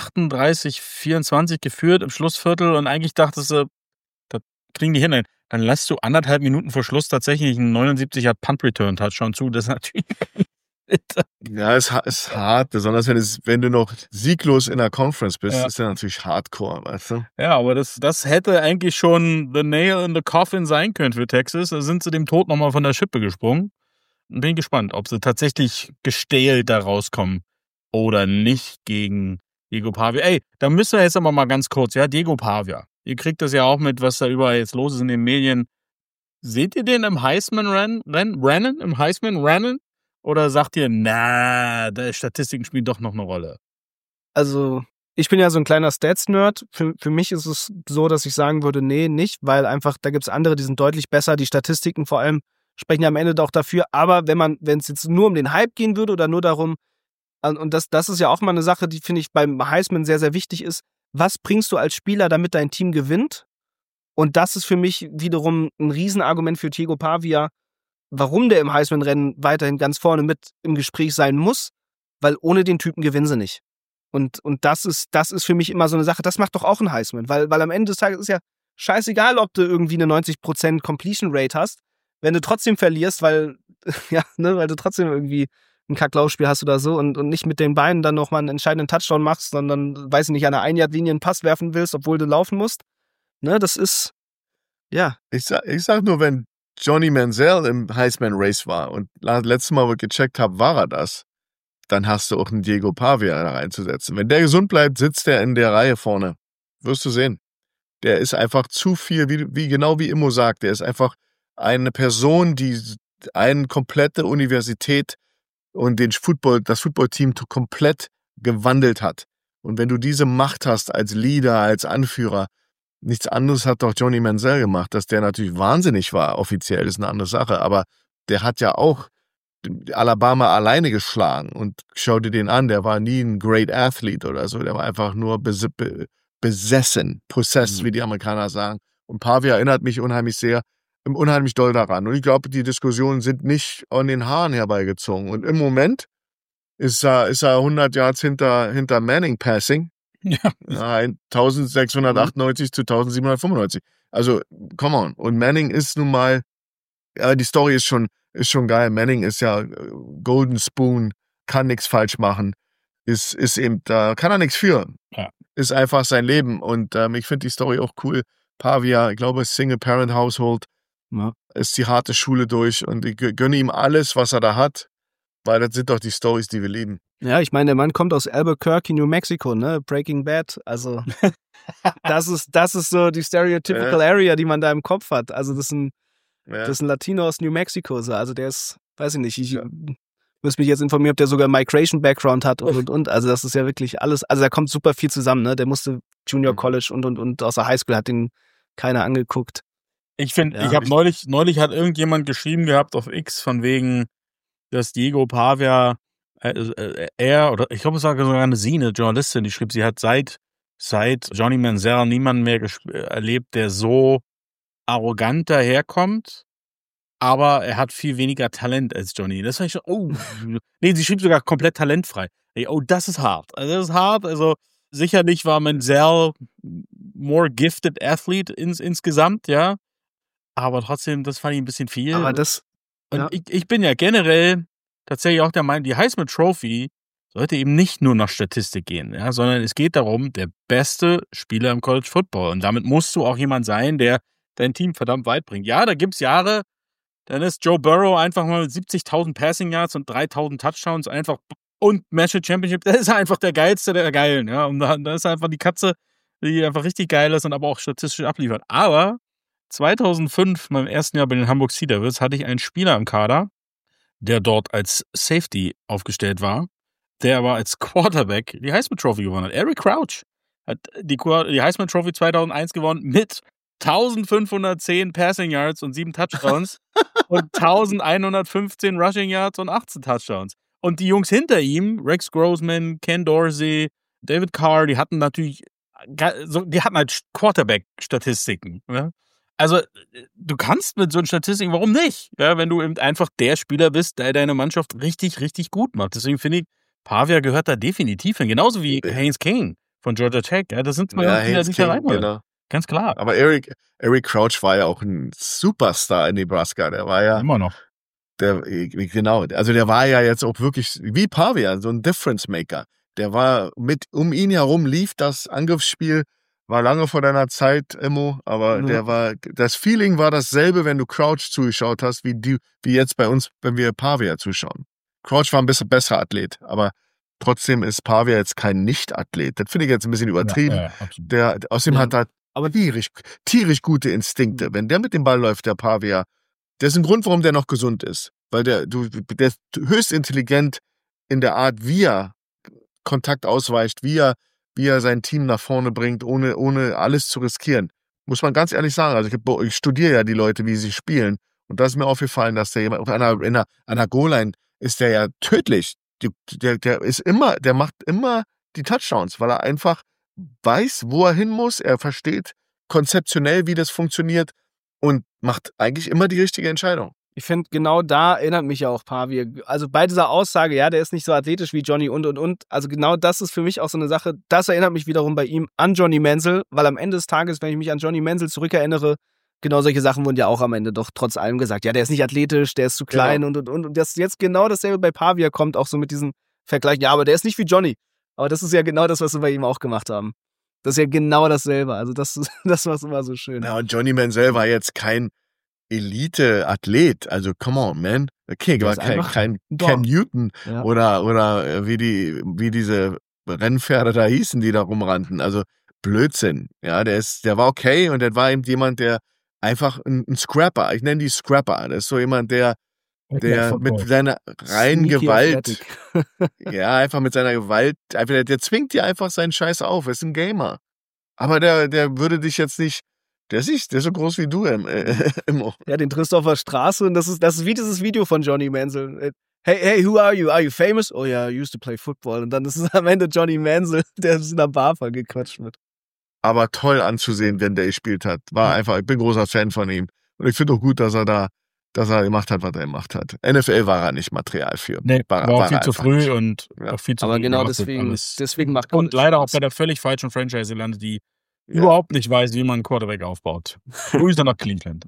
38-24 geführt im Schlussviertel und eigentlich dachtest du, das kriegen die hin. Dann lässt du 1,5 Minuten vor Schluss tatsächlich einen 79er Punt-Return-Touchdown zu. Das ist natürlich... Ja, es ist hart, besonders wenn du noch sieglos in der Conference bist, ist ja natürlich hardcore, weißt du? Ja, aber das hätte eigentlich schon the nail in the coffin sein können für Texas. Da sind sie dem Tod nochmal von der Schippe gesprungen. Bin gespannt, ob sie tatsächlich gestählt da rauskommen oder nicht gegen Diego Pavia. Ey, da müssen wir jetzt aber mal ganz kurz, ja, Diego Pavia. Ihr kriegt das ja auch mit, was da überall jetzt los ist in den Medien. Seht ihr den im Heisman-Rennen? Im Heisman-Rennen? Oder sagt ihr, die Statistiken spielen doch noch eine Rolle? Also, ich bin ja so ein kleiner Stats-Nerd. Für mich ist es so, dass ich sagen würde, nee, nicht, weil einfach, da gibt's andere, die sind deutlich besser. Die Statistiken vor allem sprechen ja am Ende auch dafür. Aber wenn es jetzt nur um den Hype gehen würde oder nur darum, und das ist ja auch mal eine Sache, die, finde ich, beim Heisman sehr, sehr wichtig ist, was bringst du als Spieler, damit dein Team gewinnt? Und das ist für mich wiederum ein Riesenargument für Diego Pavia, warum der im Heisman-Rennen weiterhin ganz vorne mit im Gespräch sein muss, weil ohne den Typen gewinnen sie nicht. Und das ist für mich immer so eine Sache, das macht doch auch ein Heisman, weil am Ende des Tages ist ja scheißegal, ob du irgendwie eine 90% Completion Rate hast, wenn du trotzdem verlierst, weil du trotzdem irgendwie ein Kacklaufspiel hast oder so und nicht mit den Beinen dann nochmal einen entscheidenden Touchdown machst, sondern, weiß ich nicht, an der 1-Yard-Linie einen Pass werfen willst, obwohl du laufen musst. Ne, das ist, ja. Ich sag nur, wenn Johnny Manziel im Heisman-Race war und letztes Mal, wo ich gecheckt habe, war er das, dann hast du auch einen Diego Pavia da reinzusetzen. Wenn der gesund bleibt, sitzt der in der Reihe vorne. Wirst du sehen. Der ist einfach zu viel, genau wie Immo sagt, der ist einfach eine Person, die eine komplette Universität und das Footballteam komplett gewandelt hat. Und wenn du diese Macht hast als Leader, als Anführer, nichts anderes hat doch Johnny Manziel gemacht, dass der natürlich wahnsinnig war, offiziell ist eine andere Sache, aber der hat ja auch Alabama alleine geschlagen und schau dir den an, der war nie ein Great Athlete oder so, der war einfach nur besessen, possessed, wie die Amerikaner sagen. Und Pavia erinnert mich unheimlich doll daran. Und ich glaube, die Diskussionen sind nicht an den Haaren herbeigezogen. Und im Moment ist er 100 Yards hinter Manning Passing. Ja. 1698 zu 1795. Also, come on. Und Manning ist nun mal, ja, die Story ist schon geil. Manning ist ja Golden Spoon, kann nichts falsch machen, ist eben, da kann er nichts für. Ja. Ist einfach sein Leben. Und ich finde die Story auch cool. Pavia, ich glaube, Single-Parent-Household, ist die harte Schule durch und ich gönne ihm alles, was er da hat, weil das sind doch die Stories, die wir lieben. Ja, ich meine, der Mann kommt aus Albuquerque, New Mexico, ne? Breaking Bad. Also, das ist so die stereotypical Area, die man da im Kopf hat. Also, das ist ein Latino aus New Mexico. So. Also, der ist, weiß ich nicht, ich muss mich jetzt informieren, ob der sogar Migration-Background hat und. Also, das ist ja wirklich alles. Also, da kommt super viel zusammen, ne? Der musste Junior College und aus der Highschool hat den keiner angeguckt. Ich finde, ich habe neulich hat irgendjemand geschrieben gehabt auf X von wegen, dass Diego Pavia oder ich glaube, es war sogar eine Journalistin, die schrieb, sie hat seit Johnny Manziel niemanden mehr erlebt, der so arrogant daherkommt, aber er hat viel weniger Talent als Johnny. Das fand ich schon, sie schrieb sogar komplett talentfrei. Das ist hart. Also sicherlich war Manziel more gifted athlete insgesamt, ja, aber trotzdem, das fand ich ein bisschen viel. Aber ich bin ja generell tatsächlich auch der Meinung, die Heisman Trophy sollte eben nicht nur nach Statistik gehen, ja, sondern es geht darum, der beste Spieler im College Football. Und damit musst du auch jemand sein, der dein Team verdammt weit bringt. Ja, da gibt's Jahre, dann ist Joe Burrow einfach mal mit 70.000 Passing Yards und 3.000 Touchdowns und National Championship. Das ist einfach der Geilste der Geilen, ja. Und da ist einfach die Katze, die einfach richtig geil ist und aber auch statistisch abliefert. Aber 2005, meinem ersten Jahr bei den Hamburg Sea Devils, hatte ich einen Spieler im Kader, der dort als Safety aufgestellt war, der aber als Quarterback die Heisman Trophy gewonnen hat. Eric Crouch hat die Heisman Trophy 2001 gewonnen mit 1510 Passing Yards und 7 Touchdowns und 1115 Rushing Yards und 18 Touchdowns. Und die Jungs hinter ihm, Rex Grossman, Ken Dorsey, David Carr, die hatten natürlich, die hatten halt Quarterback-Statistiken. Ja? Also, du kannst mit so einer Statistik, warum nicht? Ja, wenn du eben einfach der Spieler bist, der deine Mannschaft richtig, richtig gut macht. Deswegen finde ich, Pavia gehört da definitiv hin. Genauso wie Haynes King von Georgia Tech. Ja, das sind zwei Spieler, die da reinholen. Genau. Ganz klar. Aber Eric Crouch war ja auch ein Superstar in Nebraska. Der war ja immer noch. Genau. Also der war ja jetzt auch wirklich wie Pavia, so ein Difference Maker. Der war um ihn herum lief das Angriffsspiel, war lange vor deiner Zeit, Immo, aber das Feeling war dasselbe, wenn du Crouch zugeschaut hast, wie jetzt bei uns, wenn wir Pavia zuschauen. Crouch war ein bisschen besserer Athlet, aber trotzdem ist Pavia jetzt kein Nicht-Athlet. Das finde ich jetzt ein bisschen übertrieben. Ja, außerdem hat er tierisch gute Instinkte. Wenn der mit dem Ball läuft, der Pavia, das ist ein Grund, warum der noch gesund ist. Weil der ist höchst intelligent in der Art, wie er Kontakt ausweicht, wie er sein Team nach vorne bringt, ohne alles zu riskieren. Muss man ganz ehrlich sagen. Also ich studiere ja die Leute, wie sie spielen. Und da ist mir aufgefallen, dass der jemand auf einer Goal-Line ist der ja tödlich. Der macht immer die Touchdowns, weil er einfach weiß, wo er hin muss. Er versteht konzeptionell, wie das funktioniert und macht eigentlich immer die richtige Entscheidung. Ich finde, genau da erinnert mich ja auch Pavia. Also bei dieser Aussage, ja, der ist nicht so athletisch wie Johnny und. Also genau das ist für mich auch so eine Sache, das erinnert mich wiederum bei ihm an Johnny Manziel, weil am Ende des Tages, wenn ich mich an Johnny Manziel zurückerinnere, genau solche Sachen wurden ja auch am Ende doch trotz allem gesagt. Ja, der ist nicht athletisch, der ist zu klein und. Und das jetzt genau dasselbe bei Pavia kommt, auch so mit diesem Vergleich. Ja, aber der ist nicht wie Johnny. Aber das ist ja genau das, was wir bei ihm auch gemacht haben. Das ist ja genau dasselbe. Also das war immer so schön. Ja, und Johnny Manziel war jetzt kein Elite-Athlet. Also, come on, man. Okay, war kein Cam Newton oder wie diese Rennpferde da hießen, die da rumrannten. Also, Blödsinn. Ja, der war okay und der war eben jemand, der einfach ein Scrapper. Ich nenne die Scrapper. Das ist so jemand, der mit seiner reinen Gewalt, einfach mit seiner Gewalt, einfach, der zwingt dir einfach seinen Scheiß auf. Er ist ein Gamer. Aber der würde dich jetzt nicht, der ist so groß wie du, Immo. Ja, den triffst du auf der Straße und das ist wie dieses Video von Johnny Manziel. Hey, who are you? Are you famous? Oh yeah, I used to play football. Und dann ist es am Ende Johnny Manziel, der in der Bar gequatscht wird. Aber toll anzusehen, wenn der gespielt hat. Ich bin großer Fan von ihm. Und ich finde auch gut, dass er gemacht hat, was er gemacht hat. NFL war er nicht Material für. Nee, war auch viel zu früh nicht. Und auch viel zu früh. Aber genau deswegen macht und leider auch bei der völlig falschen Franchise gelandet, die überhaupt nicht weiß, wie man einen Quarterback aufbaut. Grüße nach Cleveland.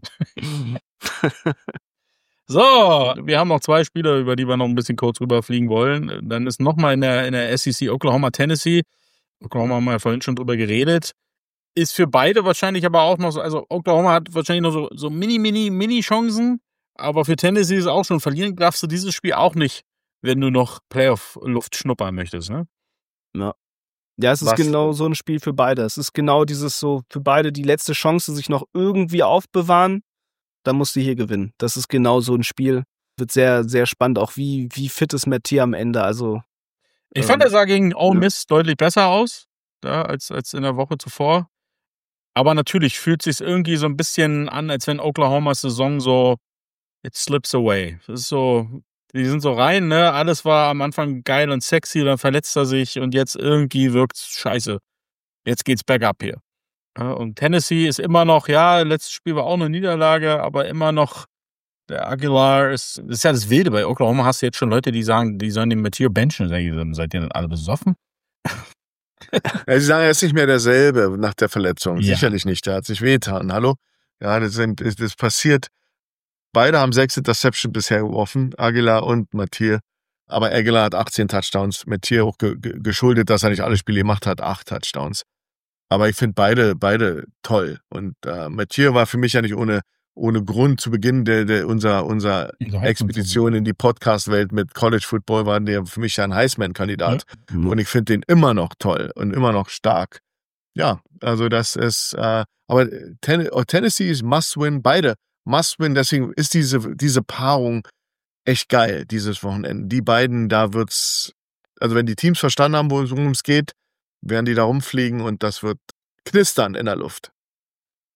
So, wir haben noch 2 Spieler, über die wir noch ein bisschen kurz rüberfliegen wollen. Dann ist nochmal in der SEC Oklahoma, Tennessee. Oklahoma haben wir ja vorhin schon drüber geredet. Ist für beide wahrscheinlich aber auch noch so, also Oklahoma hat wahrscheinlich noch so Mini-Chancen, aber für Tennessee ist es auch schon, verlieren darfst du dieses Spiel auch nicht, wenn du noch Playoff-Luft schnuppern möchtest, ne? Ja, es ist genau so ein Spiel für beide. Es ist genau dieses so für beide die letzte Chance, sich noch irgendwie aufbewahren. Da musst du hier gewinnen. Das ist genau so ein Spiel. Wird sehr, sehr spannend, auch wie fit ist Mathieu am Ende. Also ich fand, er sah gegen Ole Miss deutlich besser aus, als in der Woche zuvor. Aber natürlich fühlt es sich irgendwie so ein bisschen an, als wenn Oklahomas Saison so it slips away. Das ist so, die sind so rein, ne? Alles war am Anfang geil und sexy, dann verletzt er sich und jetzt irgendwie wirkt's scheiße. Jetzt geht's bergab hier. Ja, und Tennessee ist immer noch, letztes Spiel war auch eine Niederlage, aber immer noch der Aguilar das ist ja das Wilde. Bei Oklahoma hast du jetzt schon Leute, die sagen, die sollen den Mathieu benchen. Seid ihr denn alle besoffen? Ja, sie sagen, er ist nicht mehr derselbe nach der Verletzung. Ja. Sicherlich nicht. Der hat sich wehgetan. Hallo? Ja, das passiert. Beide haben 6 Interceptions bisher geworfen, Aguilar und Mathieu. Aber Aguilar hat 18 Touchdowns. Mathieu auch geschuldet, dass er nicht alle Spiele gemacht hat, 8 Touchdowns. Aber ich finde beide toll. Und Mathieu war für mich ja nicht ohne Grund zu Beginn unserer Expedition in die Podcast-Welt mit College Football war der für mich ja ein Heisman-Kandidat. Ja. Und ich finde den immer noch toll und immer noch stark. Ja, also das ist, aber Tennessee ist Must-Win, beide Must-Win, deswegen ist diese Paarung echt geil, dieses Wochenende. Die beiden, da wird's, also wenn die Teams verstanden haben, worum es geht, werden die da rumfliegen und das wird knistern in der Luft.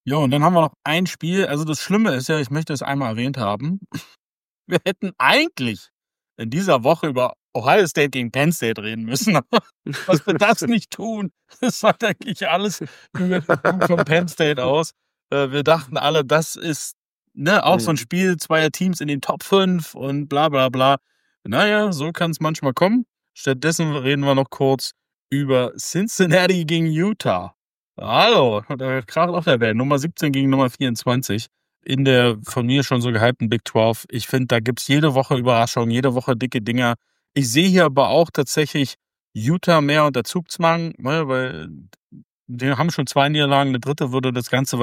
Ja, und dann haben wir noch ein Spiel. Also das Schlimme ist ja, ich möchte es einmal erwähnt haben. Wir hätten eigentlich in dieser Woche über Ohio State gegen Penn State reden müssen. Aber was wir das nicht tun, das sagt eigentlich alles von Penn State aus. Wir dachten alle, das ist auch so ein Spiel zweier Teams in den Top 5 und bla bla bla. Naja, so kann es manchmal kommen. Stattdessen reden wir noch kurz über Cincinnati gegen Utah. Hallo, da kracht auf der Welt. Nummer 17 gegen Nummer 24 in der von mir schon so gehypten Big 12. Ich finde, da gibt's jede Woche Überraschungen, jede Woche dicke Dinger. Ich sehe hier aber auch tatsächlich Utah mehr unter Zugzwang, weil die haben schon 2 Niederlagen. Eine dritte würde das ganze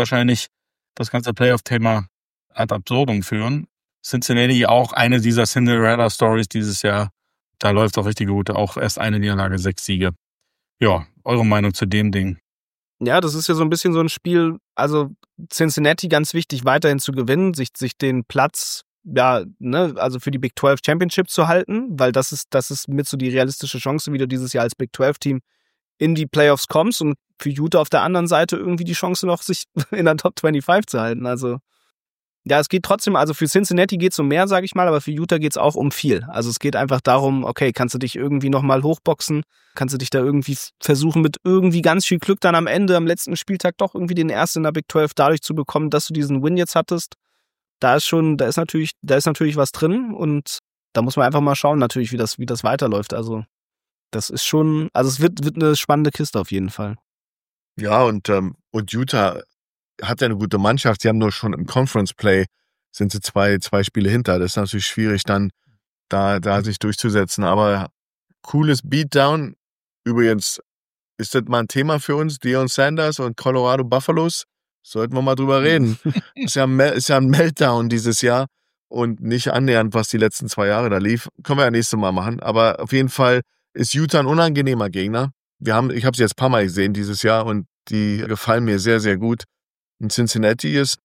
Playoff-Thema ad absurdum führen. Cincinnati auch eine dieser Cinderella-Stories dieses Jahr. Da läuft auch richtig gut. Auch erst eine Niederlage, 6 Siege. Ja, eure Meinung zu dem Ding? Ja, das ist ja so ein bisschen so ein Spiel, also Cincinnati ganz wichtig, weiterhin zu gewinnen, sich den Platz, also für die Big 12 Championship zu halten, weil das ist mit so die realistische Chance, wie du dieses Jahr als Big 12 Team in die Playoffs kommst, und für Utah auf der anderen Seite irgendwie die Chance noch, sich in der Top 25 zu halten. Also ja, es geht trotzdem, also für Cincinnati geht es um mehr, sage ich mal, aber für Utah geht es auch um viel. Also es geht einfach darum, okay, kannst du dich irgendwie nochmal hochboxen? Kannst du dich da irgendwie versuchen, mit irgendwie ganz viel Glück dann am Ende, am letzten Spieltag doch irgendwie den ersten in der Big 12 dadurch zu bekommen, dass du diesen Win jetzt hattest? Da ist natürlich was drin, und da muss man einfach mal schauen, natürlich, wie das weiterläuft. Also das ist schon, also es wird eine spannende Kiste auf jeden Fall. Ja, und Utah hat ja eine gute Mannschaft. Sie haben nur schon im Conference Play sind sie zwei Spiele hinter. Das ist natürlich schwierig, dann da sich durchzusetzen. Aber cooles Beatdown. Übrigens, ist das mal ein Thema für uns? Deion Sanders und Colorado Buffaloes? Sollten wir mal drüber reden. Ist ja ein Meltdown dieses Jahr und nicht annähernd, was die letzten 2 Jahre da lief. Können wir ja nächstes Mal machen. Aber auf jeden Fall ist Utah ein unangenehmer Gegner. Ich habe sie jetzt ein paar Mal gesehen dieses Jahr und die gefallen mir sehr, sehr gut. Und Cincinnati ist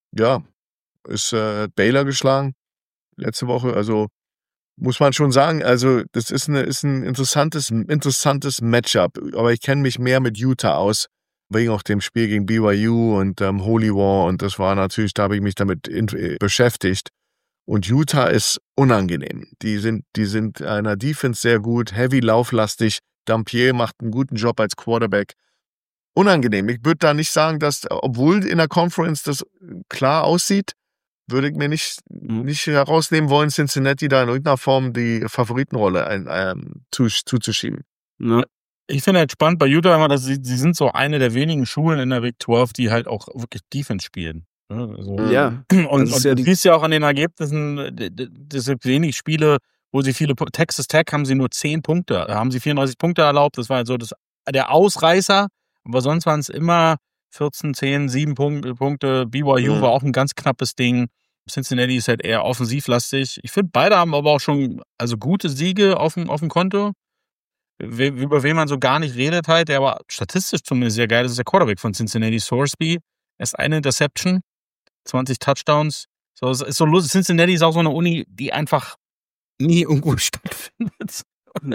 Baylor geschlagen letzte Woche. Also muss man schon sagen, also das ist ein interessantes Matchup. Aber ich kenne mich mehr mit Utah aus, wegen auch dem Spiel gegen BYU und Holy War. Und das war natürlich, da habe ich mich damit beschäftigt. Und Utah ist unangenehm. Die sind einer Defense sehr gut, heavy lauflastig. Dampier macht einen guten Job als Quarterback. Unangenehm. Ich würde da nicht sagen, dass, obwohl in der Conference das klar aussieht, würde ich mir nicht herausnehmen wollen, Cincinnati da in irgendeiner Form die Favoritenrolle zuzuschieben. Ja. Ich finde halt spannend bei Utah immer, dass sie sind so eine der wenigen Schulen in der Big 12, die halt auch wirklich Defense spielen. Also, ja. Und du siehst ja auch an den Ergebnissen, das sind wenig Spiele, wo sie Texas Tech haben sie nur 10 Punkte, haben sie 34 Punkte erlaubt, das war halt so der Ausreißer. Aber sonst waren es immer 14, 10, 7 Punkte. BYU war auch ein ganz knappes Ding. Cincinnati ist halt eher offensivlastig. Ich finde, beide haben aber auch schon gute Siege auf dem Konto. Über wen man so gar nicht redet halt, der aber statistisch zumindest sehr geil ist, der Quarterback von Cincinnati, Sorsby. Erst eine Interception, 20 Touchdowns. So, es ist so lustig. Cincinnati ist auch so eine Uni, die einfach nie irgendwo stattfindet.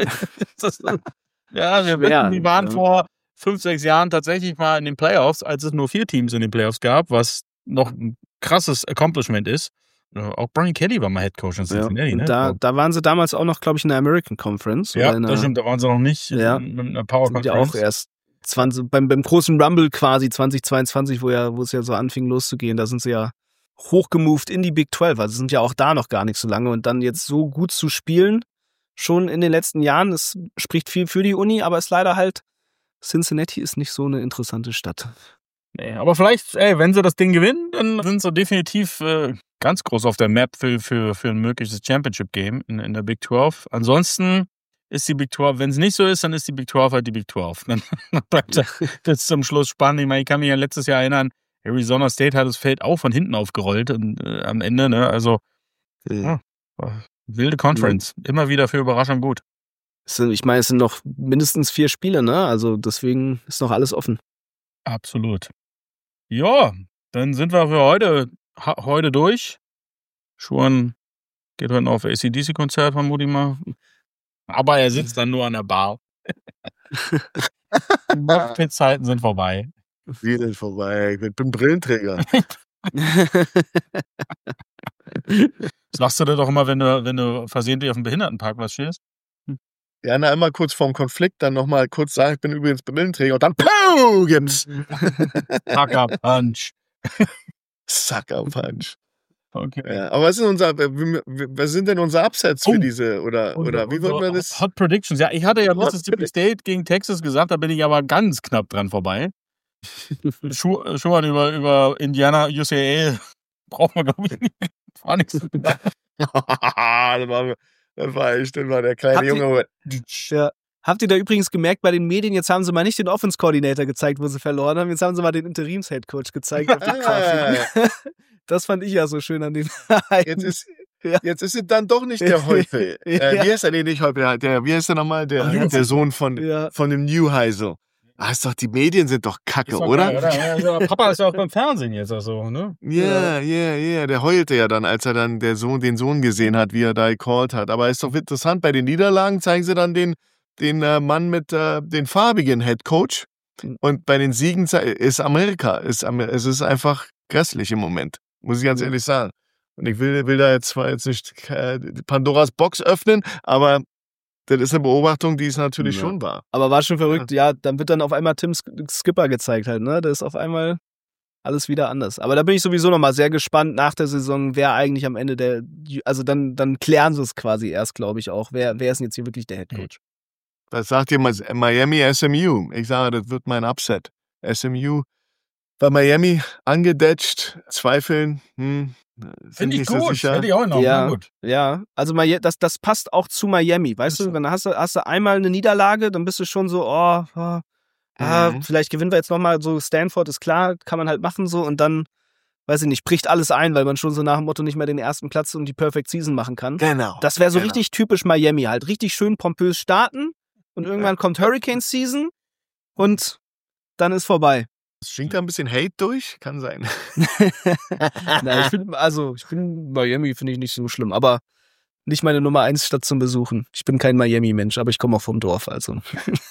Wir waren vor 5, 6 Jahren tatsächlich mal in den Playoffs, als es nur 4 Teams in den Playoffs gab, was noch ein krasses Accomplishment ist. Auch Brian Kelly war mal Headcoach in Cincinnati. Ne? Da waren sie damals auch noch, glaube ich, in der American Conference. Ja, das stimmt, da waren sie noch nicht mit einer Power Conference. Ja, auch erst beim großen Rumble quasi 2022, wo es ja so anfing loszugehen, da sind sie ja hochgemoved in die Big 12. Also sind ja auch da noch gar nicht so lange. Und dann jetzt so gut zu spielen, schon in den letzten Jahren, das spricht viel für die Uni, aber ist leider halt, Cincinnati ist nicht so eine interessante Stadt. Nee, aber vielleicht, wenn sie das Ding gewinnen, dann sind sie definitiv ganz groß auf der Map für ein mögliches Championship-Game in der Big 12. Ansonsten ist die Big 12, wenn es nicht so ist, dann ist die Big 12 halt die Big 12. Dann bleibt das zum Schluss spannend. Ich meine, ich kann mich ja letztes Jahr erinnern, Arizona State hat das Feld auch von hinten aufgerollt und, am Ende, ne? Also wilde Conference. Immer wieder für Überraschung gut. Ich meine, es sind noch mindestens 4 Spiele, ne? Also deswegen ist noch alles offen. Absolut. Ja, dann sind wir für heute durch. Schuhan geht heute noch auf AC/DC-Konzert, vermute ich mal. Aber er sitzt dann nur an der Bar. Die Muffpit-Zeiten sind vorbei. Wie denn vorbei? Ich bin Brillenträger. Das machst du da doch immer, wenn du versehentlich auf dem Behindertenparkplatz stehst. Ja, einmal kurz vorm Konflikt, dann nochmal kurz sagen, ich bin übrigens Brillenträger und dann POW gibt's. Sucker Punch. Sucker Punch. Okay. Ja, aber was sind denn unsere Upsets für diese, oder wie wollten wir das? Hot Predictions. Ja, ich hatte ja Mississippi State gegen Texas gesagt, da bin ich aber ganz knapp dran vorbei. Schuhan über Indiana, UCLA braucht man, glaube ich, nicht. War nichts. Das war der kleine Junge. Ja. Habt ihr da übrigens gemerkt bei den Medien, jetzt haben sie mal nicht den Offense-Coordinator gezeigt, wo sie verloren haben, jetzt haben sie mal den Interims-Headcoach gezeigt auf die Grafik. Das fand ich ja so schön an den Jetzt ist es dann doch nicht der Häufel. Wie heißt er? Nee, nicht Häufel. Wie heißt er nochmal? Der Sohn von dem Neuheisel. Ist doch, die Medien sind doch kacke, doch oder? Geil, oder? Papa ist ja auch beim Fernsehen jetzt auch so, ne? Ja. Der heulte ja dann, als er dann den Sohn gesehen hat, wie er da gecallt hat. Aber ist doch interessant, bei den Niederlagen zeigen sie dann den Mann mit den farbigen Headcoach. Und bei den Siegen ist Amerika. Es ist einfach grässlich im Moment. Muss ich ganz ehrlich sagen. Und ich will da jetzt zwar nicht Pandoras Box öffnen, aber das ist eine Beobachtung, die es natürlich schon war. Aber war schon verrückt. Ja, dann wird dann auf einmal Tim Skipper gezeigt halt, ne? Das ist auf einmal alles wieder anders. Aber da bin ich sowieso nochmal sehr gespannt nach der Saison, wer eigentlich am Ende also dann klären sie es quasi erst, glaube ich auch. Wer ist denn jetzt hier wirklich der Headcoach? Was sagt ihr mal? Miami, SMU. Ich sage, das wird mein Upset. SMU bei Miami angedetscht, zweifeln, Finde ich gut. So sicher. Finde ich auch noch. Ja, Gut. ja. Also das passt auch zu Miami, weißt du? Dann hast du einmal eine Niederlage, dann bist du schon so, vielleicht gewinnen wir jetzt nochmal so, Stanford ist klar, kann man halt machen so und dann, weiß ich nicht, bricht alles ein, weil man schon so nach dem Motto nicht mehr den ersten Platz und die Perfect Season machen kann. Genau. Das wäre so richtig typisch Miami halt. Richtig schön pompös starten und irgendwann kommt Hurricane Season und dann ist vorbei. Schwingt da ein bisschen Hate durch? Kann sein. Nein, ich bin Miami, finde ich nicht so schlimm, aber nicht meine Nummer 1 Stadt zum Besuchen. Ich bin kein Miami-Mensch, aber ich komme auch vom Dorf, also.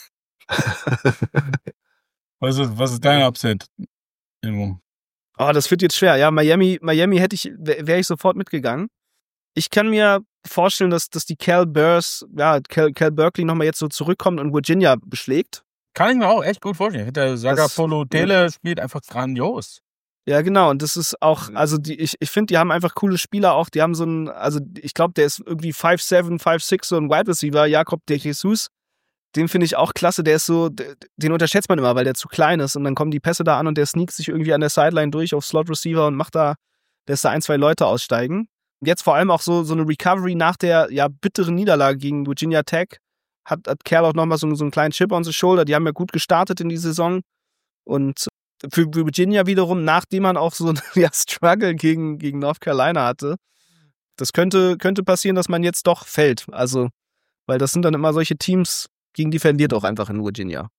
Was ist dein Upset? Irgendwo. Oh, das wird jetzt schwer. Ja, Miami wäre ich sofort mitgegangen. Ich kann mir vorstellen, dass die Cal Berkeley nochmal jetzt so zurückkommt und Virginia beschlägt. Kann ich mir auch echt gut vorstellen. Der Sagapolo Tele spielt einfach grandios. Ja, genau. Und das ist auch, also ich finde, die haben einfach coole Spieler auch. Die haben so einen, also ich glaube, der ist irgendwie 5'7", 5'6", so ein Wide Receiver, Jakob de Jesus. Den finde ich auch klasse. Der ist so, den unterschätzt man immer, weil der zu klein ist. Und dann kommen die Pässe da an und der sneakt sich irgendwie an der Sideline durch auf Slot Receiver und lässt da 1, 2 Leute aussteigen. Jetzt vor allem auch so eine Recovery nach der bitteren Niederlage gegen Virginia Tech. Hat Kerl auch nochmal so einen kleinen Chip on the shoulder. Die haben ja gut gestartet in die Saison. Und für Virginia wiederum, nachdem man auch so ein Struggle gegen North Carolina hatte, das könnte passieren, dass man jetzt doch fällt. Also, weil das sind dann immer solche Teams, gegen die verliert auch einfach in Virginia.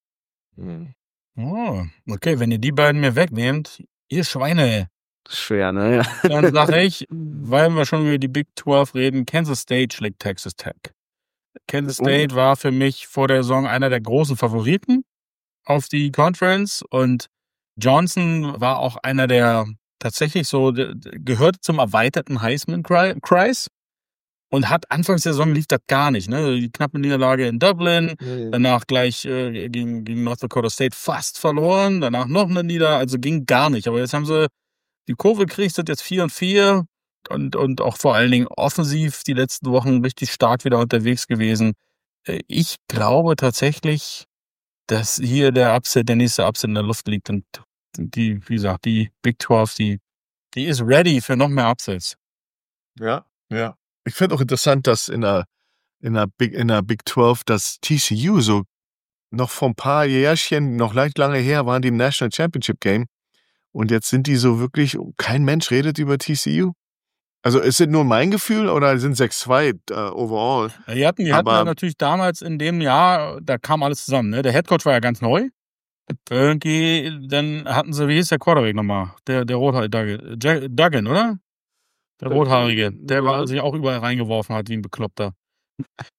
Oh, okay, wenn ihr die beiden mir wegnehmt, ihr Schweine. Schwer, ne? Ja. Dann sage ich, weil wir schon über die Big 12 reden, Kansas State schlägt Texas Tech. Kansas State war für mich vor der Saison einer der großen Favoriten auf die Conference und Johnson war auch einer der tatsächlich so, gehört zum erweiterten Heisman-Kreis und hat anfangs der Saison lief das gar nicht. Ne? Die knappe Niederlage in Dublin, danach gleich gegen North Dakota State fast verloren, danach noch eine Niederlage, also ging gar nicht. Aber jetzt haben sie die Kurve gekriegt, sind jetzt 4-4 und auch vor allen Dingen offensiv die letzten Wochen richtig stark wieder unterwegs gewesen. Ich glaube tatsächlich, dass hier der nächste Upset in der Luft liegt und die, wie gesagt, die Big 12, die ist ready für noch mehr Upsets. Ja. Ich finde auch interessant, dass in der Big 12 das TCU so noch vor ein paar Jährchen, noch leicht lange her, waren die im National Championship Game und jetzt sind die so wirklich, kein Mensch redet über TCU. Also ist es nur mein Gefühl oder sind 6-2 overall? Die hatten ja natürlich damals in dem Jahr, da kam alles zusammen. Ne? Der Headcoach war ja ganz neu. Irgendwie, dann hatten sie, wie hieß der Quarterback nochmal? Der Rothaarige, Duggan, oder? Der Rothaarige, der sich auch überall reingeworfen hat wie ein Bekloppter.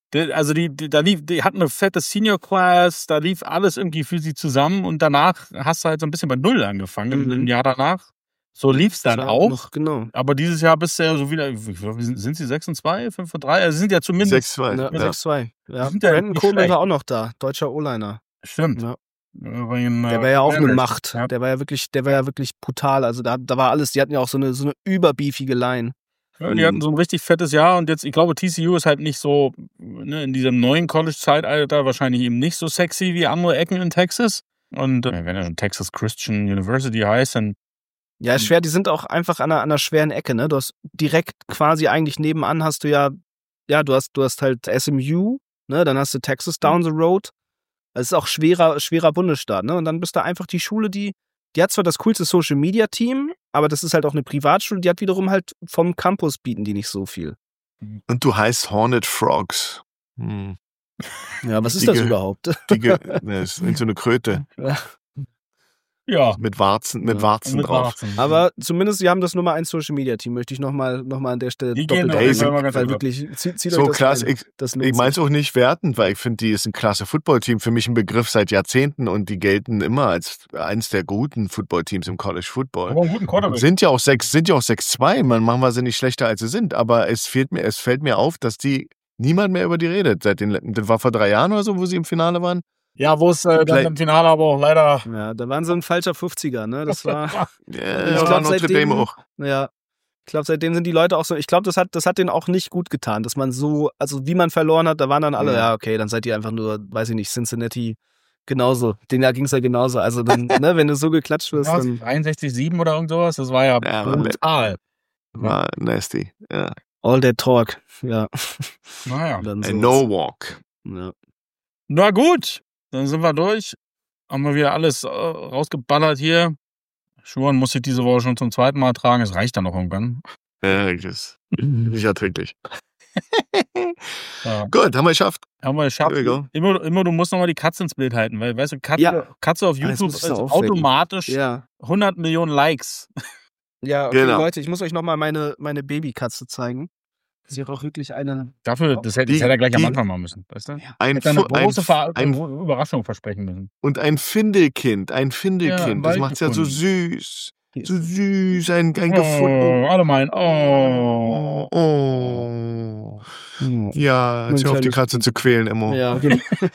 Also die hatten eine fette Senior Class, da lief alles irgendwie für sie zusammen und danach hast du halt so ein bisschen bei Null angefangen, im Jahr danach. So lief's dann auch. Noch, genau. Aber dieses Jahr bist du ja so wieder, sind sie 6-2, 5-3? Also sie sind ja zumindest 6-2. Ja, 6-2. Ja. Sind ja Brandon nicht Coleman schlecht. war auch noch da, deutscher O-Liner. Stimmt. Ja. Der Der war ja auch eine Macht. Ja. Der war ja wirklich brutal. Also da war alles, die hatten ja auch so eine überbeefige Line. Ja, die hatten so ein richtig fettes Jahr und jetzt, ich glaube, TCU ist halt nicht so, ne, in diesem neuen College-Zeitalter wahrscheinlich eben nicht so sexy wie andere Ecken in Texas. Und wenn er in Texas Christian University heißt, dann. Ja, ist schwer, die sind auch einfach an einer schweren Ecke, ne? Du hast direkt quasi eigentlich nebenan hast du du hast halt SMU, ne? Dann hast du Texas down the road. Das ist auch schwerer Bundesstaat, ne? Und dann bist du einfach die Schule, die hat zwar das coolste Social-Media-Team, aber das ist halt auch eine Privatschule, die hat wiederum halt vom Campus bieten die nicht so viel. Und du heißt Hornet Frogs. Ja, was ist das überhaupt? Das ist so eine Kröte. Ja. Mit Warzen drauf. Aber zumindest, sie haben das Nummer 1 Social Media Team, möchte ich nochmal an der Stelle Die doppelt gehen weil weil wirklich, zieht so euch das klasse. rein. Das lohnt Ich meine es sich. auch nicht wertend, weil ich finde, die ist ein klasse Footballteam. Für mich ein Begriff seit Jahrzehnten und die gelten immer als eins der guten Footballteams im College Football. Aber einen guten Quarterback. Sind ja auch 6-2. Man machen wir sie nicht schlechter, als sie sind. Aber es fällt mir auf, dass niemand mehr über die redet. Das war vor 3 Jahren oder so, wo sie im Finale waren. Ja, wo es dann im Finale aber auch leider. Ja, da waren sie ein falscher 50er, ne? Das war. Ich glaube, seitdem auch. Ja. Ich glaube, seitdem sind die Leute auch so. Ich glaube, das hat denen auch nicht gut getan, dass man so, also wie man verloren hat, da waren dann alle, ja, okay, dann seid ihr einfach nur, weiß ich nicht, Cincinnati genauso. Den Jahr ging es ja genauso. Also dann, ne, wenn du so geklatscht wirst, dann. 63-7 oder irgend sowas, das war ja brutal. War nasty, ja. All that talk, ja. Naja. Dann And no walk. Ja. Na gut, dann sind wir durch. Haben wir wieder alles rausgeballert hier. Schuhen muss ich diese Woche schon zum 2. Mal tragen. Es reicht dann noch irgendwann. Ja, das ist nicht erträglich. Ja. Gut, haben wir geschafft. Haben wir geschafft. There we go. Immer, du musst nochmal die Katze ins Bild halten, weil, weißt du, Katze auf YouTube muss ich ist da aufwecken. automatisch Ja. 100 Millionen Likes. Ja, okay, Genau. Leute, ich muss euch nochmal meine Babykatze zeigen. Sie hat auch wirklich eine. Dafür, das hätte er gleich am Anfang machen müssen, weißt du? Ein, Hätte eine große ein Überraschung versprechen müssen. Und ein Findelkind, Ja, das macht's ja so Waldgefunden. süß. So süß, ein gefunden. Alle meinen, oh. Oh. Ja, jetzt hör auf die kleines Katze zu quälen, Immo. Ja, genau.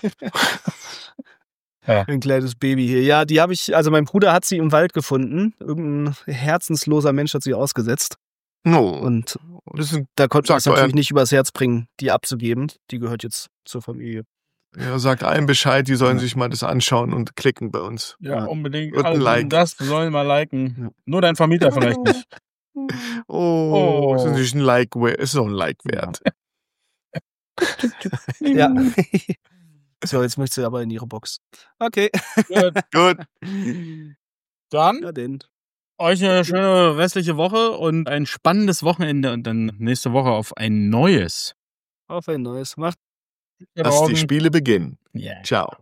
Ja. Ein kleines Baby hier. Ja, die habe ich, also mein Bruder hat sie im Wald gefunden. Irgendein herzensloser Mensch hat sie ausgesetzt. No. Und Das ist da konnte man es Sagt natürlich nicht übers Herz bringen, die abzugeben. Die gehört jetzt zur Familie. ja, sagt allen Bescheid, die sollen sich mal das anschauen und klicken bei uns. Ja, unbedingt. Und ein Alle, Like. Das sollen mal liken. Nur dein Vermieter vielleicht nicht. Oh, ist natürlich ein Like, ist noch ein Like wert. Ja. So, jetzt möchte sie aber in ihre Box. Okay. Gut. Gut. Dann Ja, denn. euch eine schöne restliche Woche und ein spannendes Wochenende und dann nächste Woche auf ein neues. Auf ein neues. Macht. Lass die Spiele beginnen. Yeah. Ciao.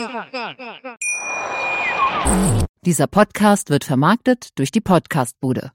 Dieser Podcast wird vermarktet durch die Podcastbude.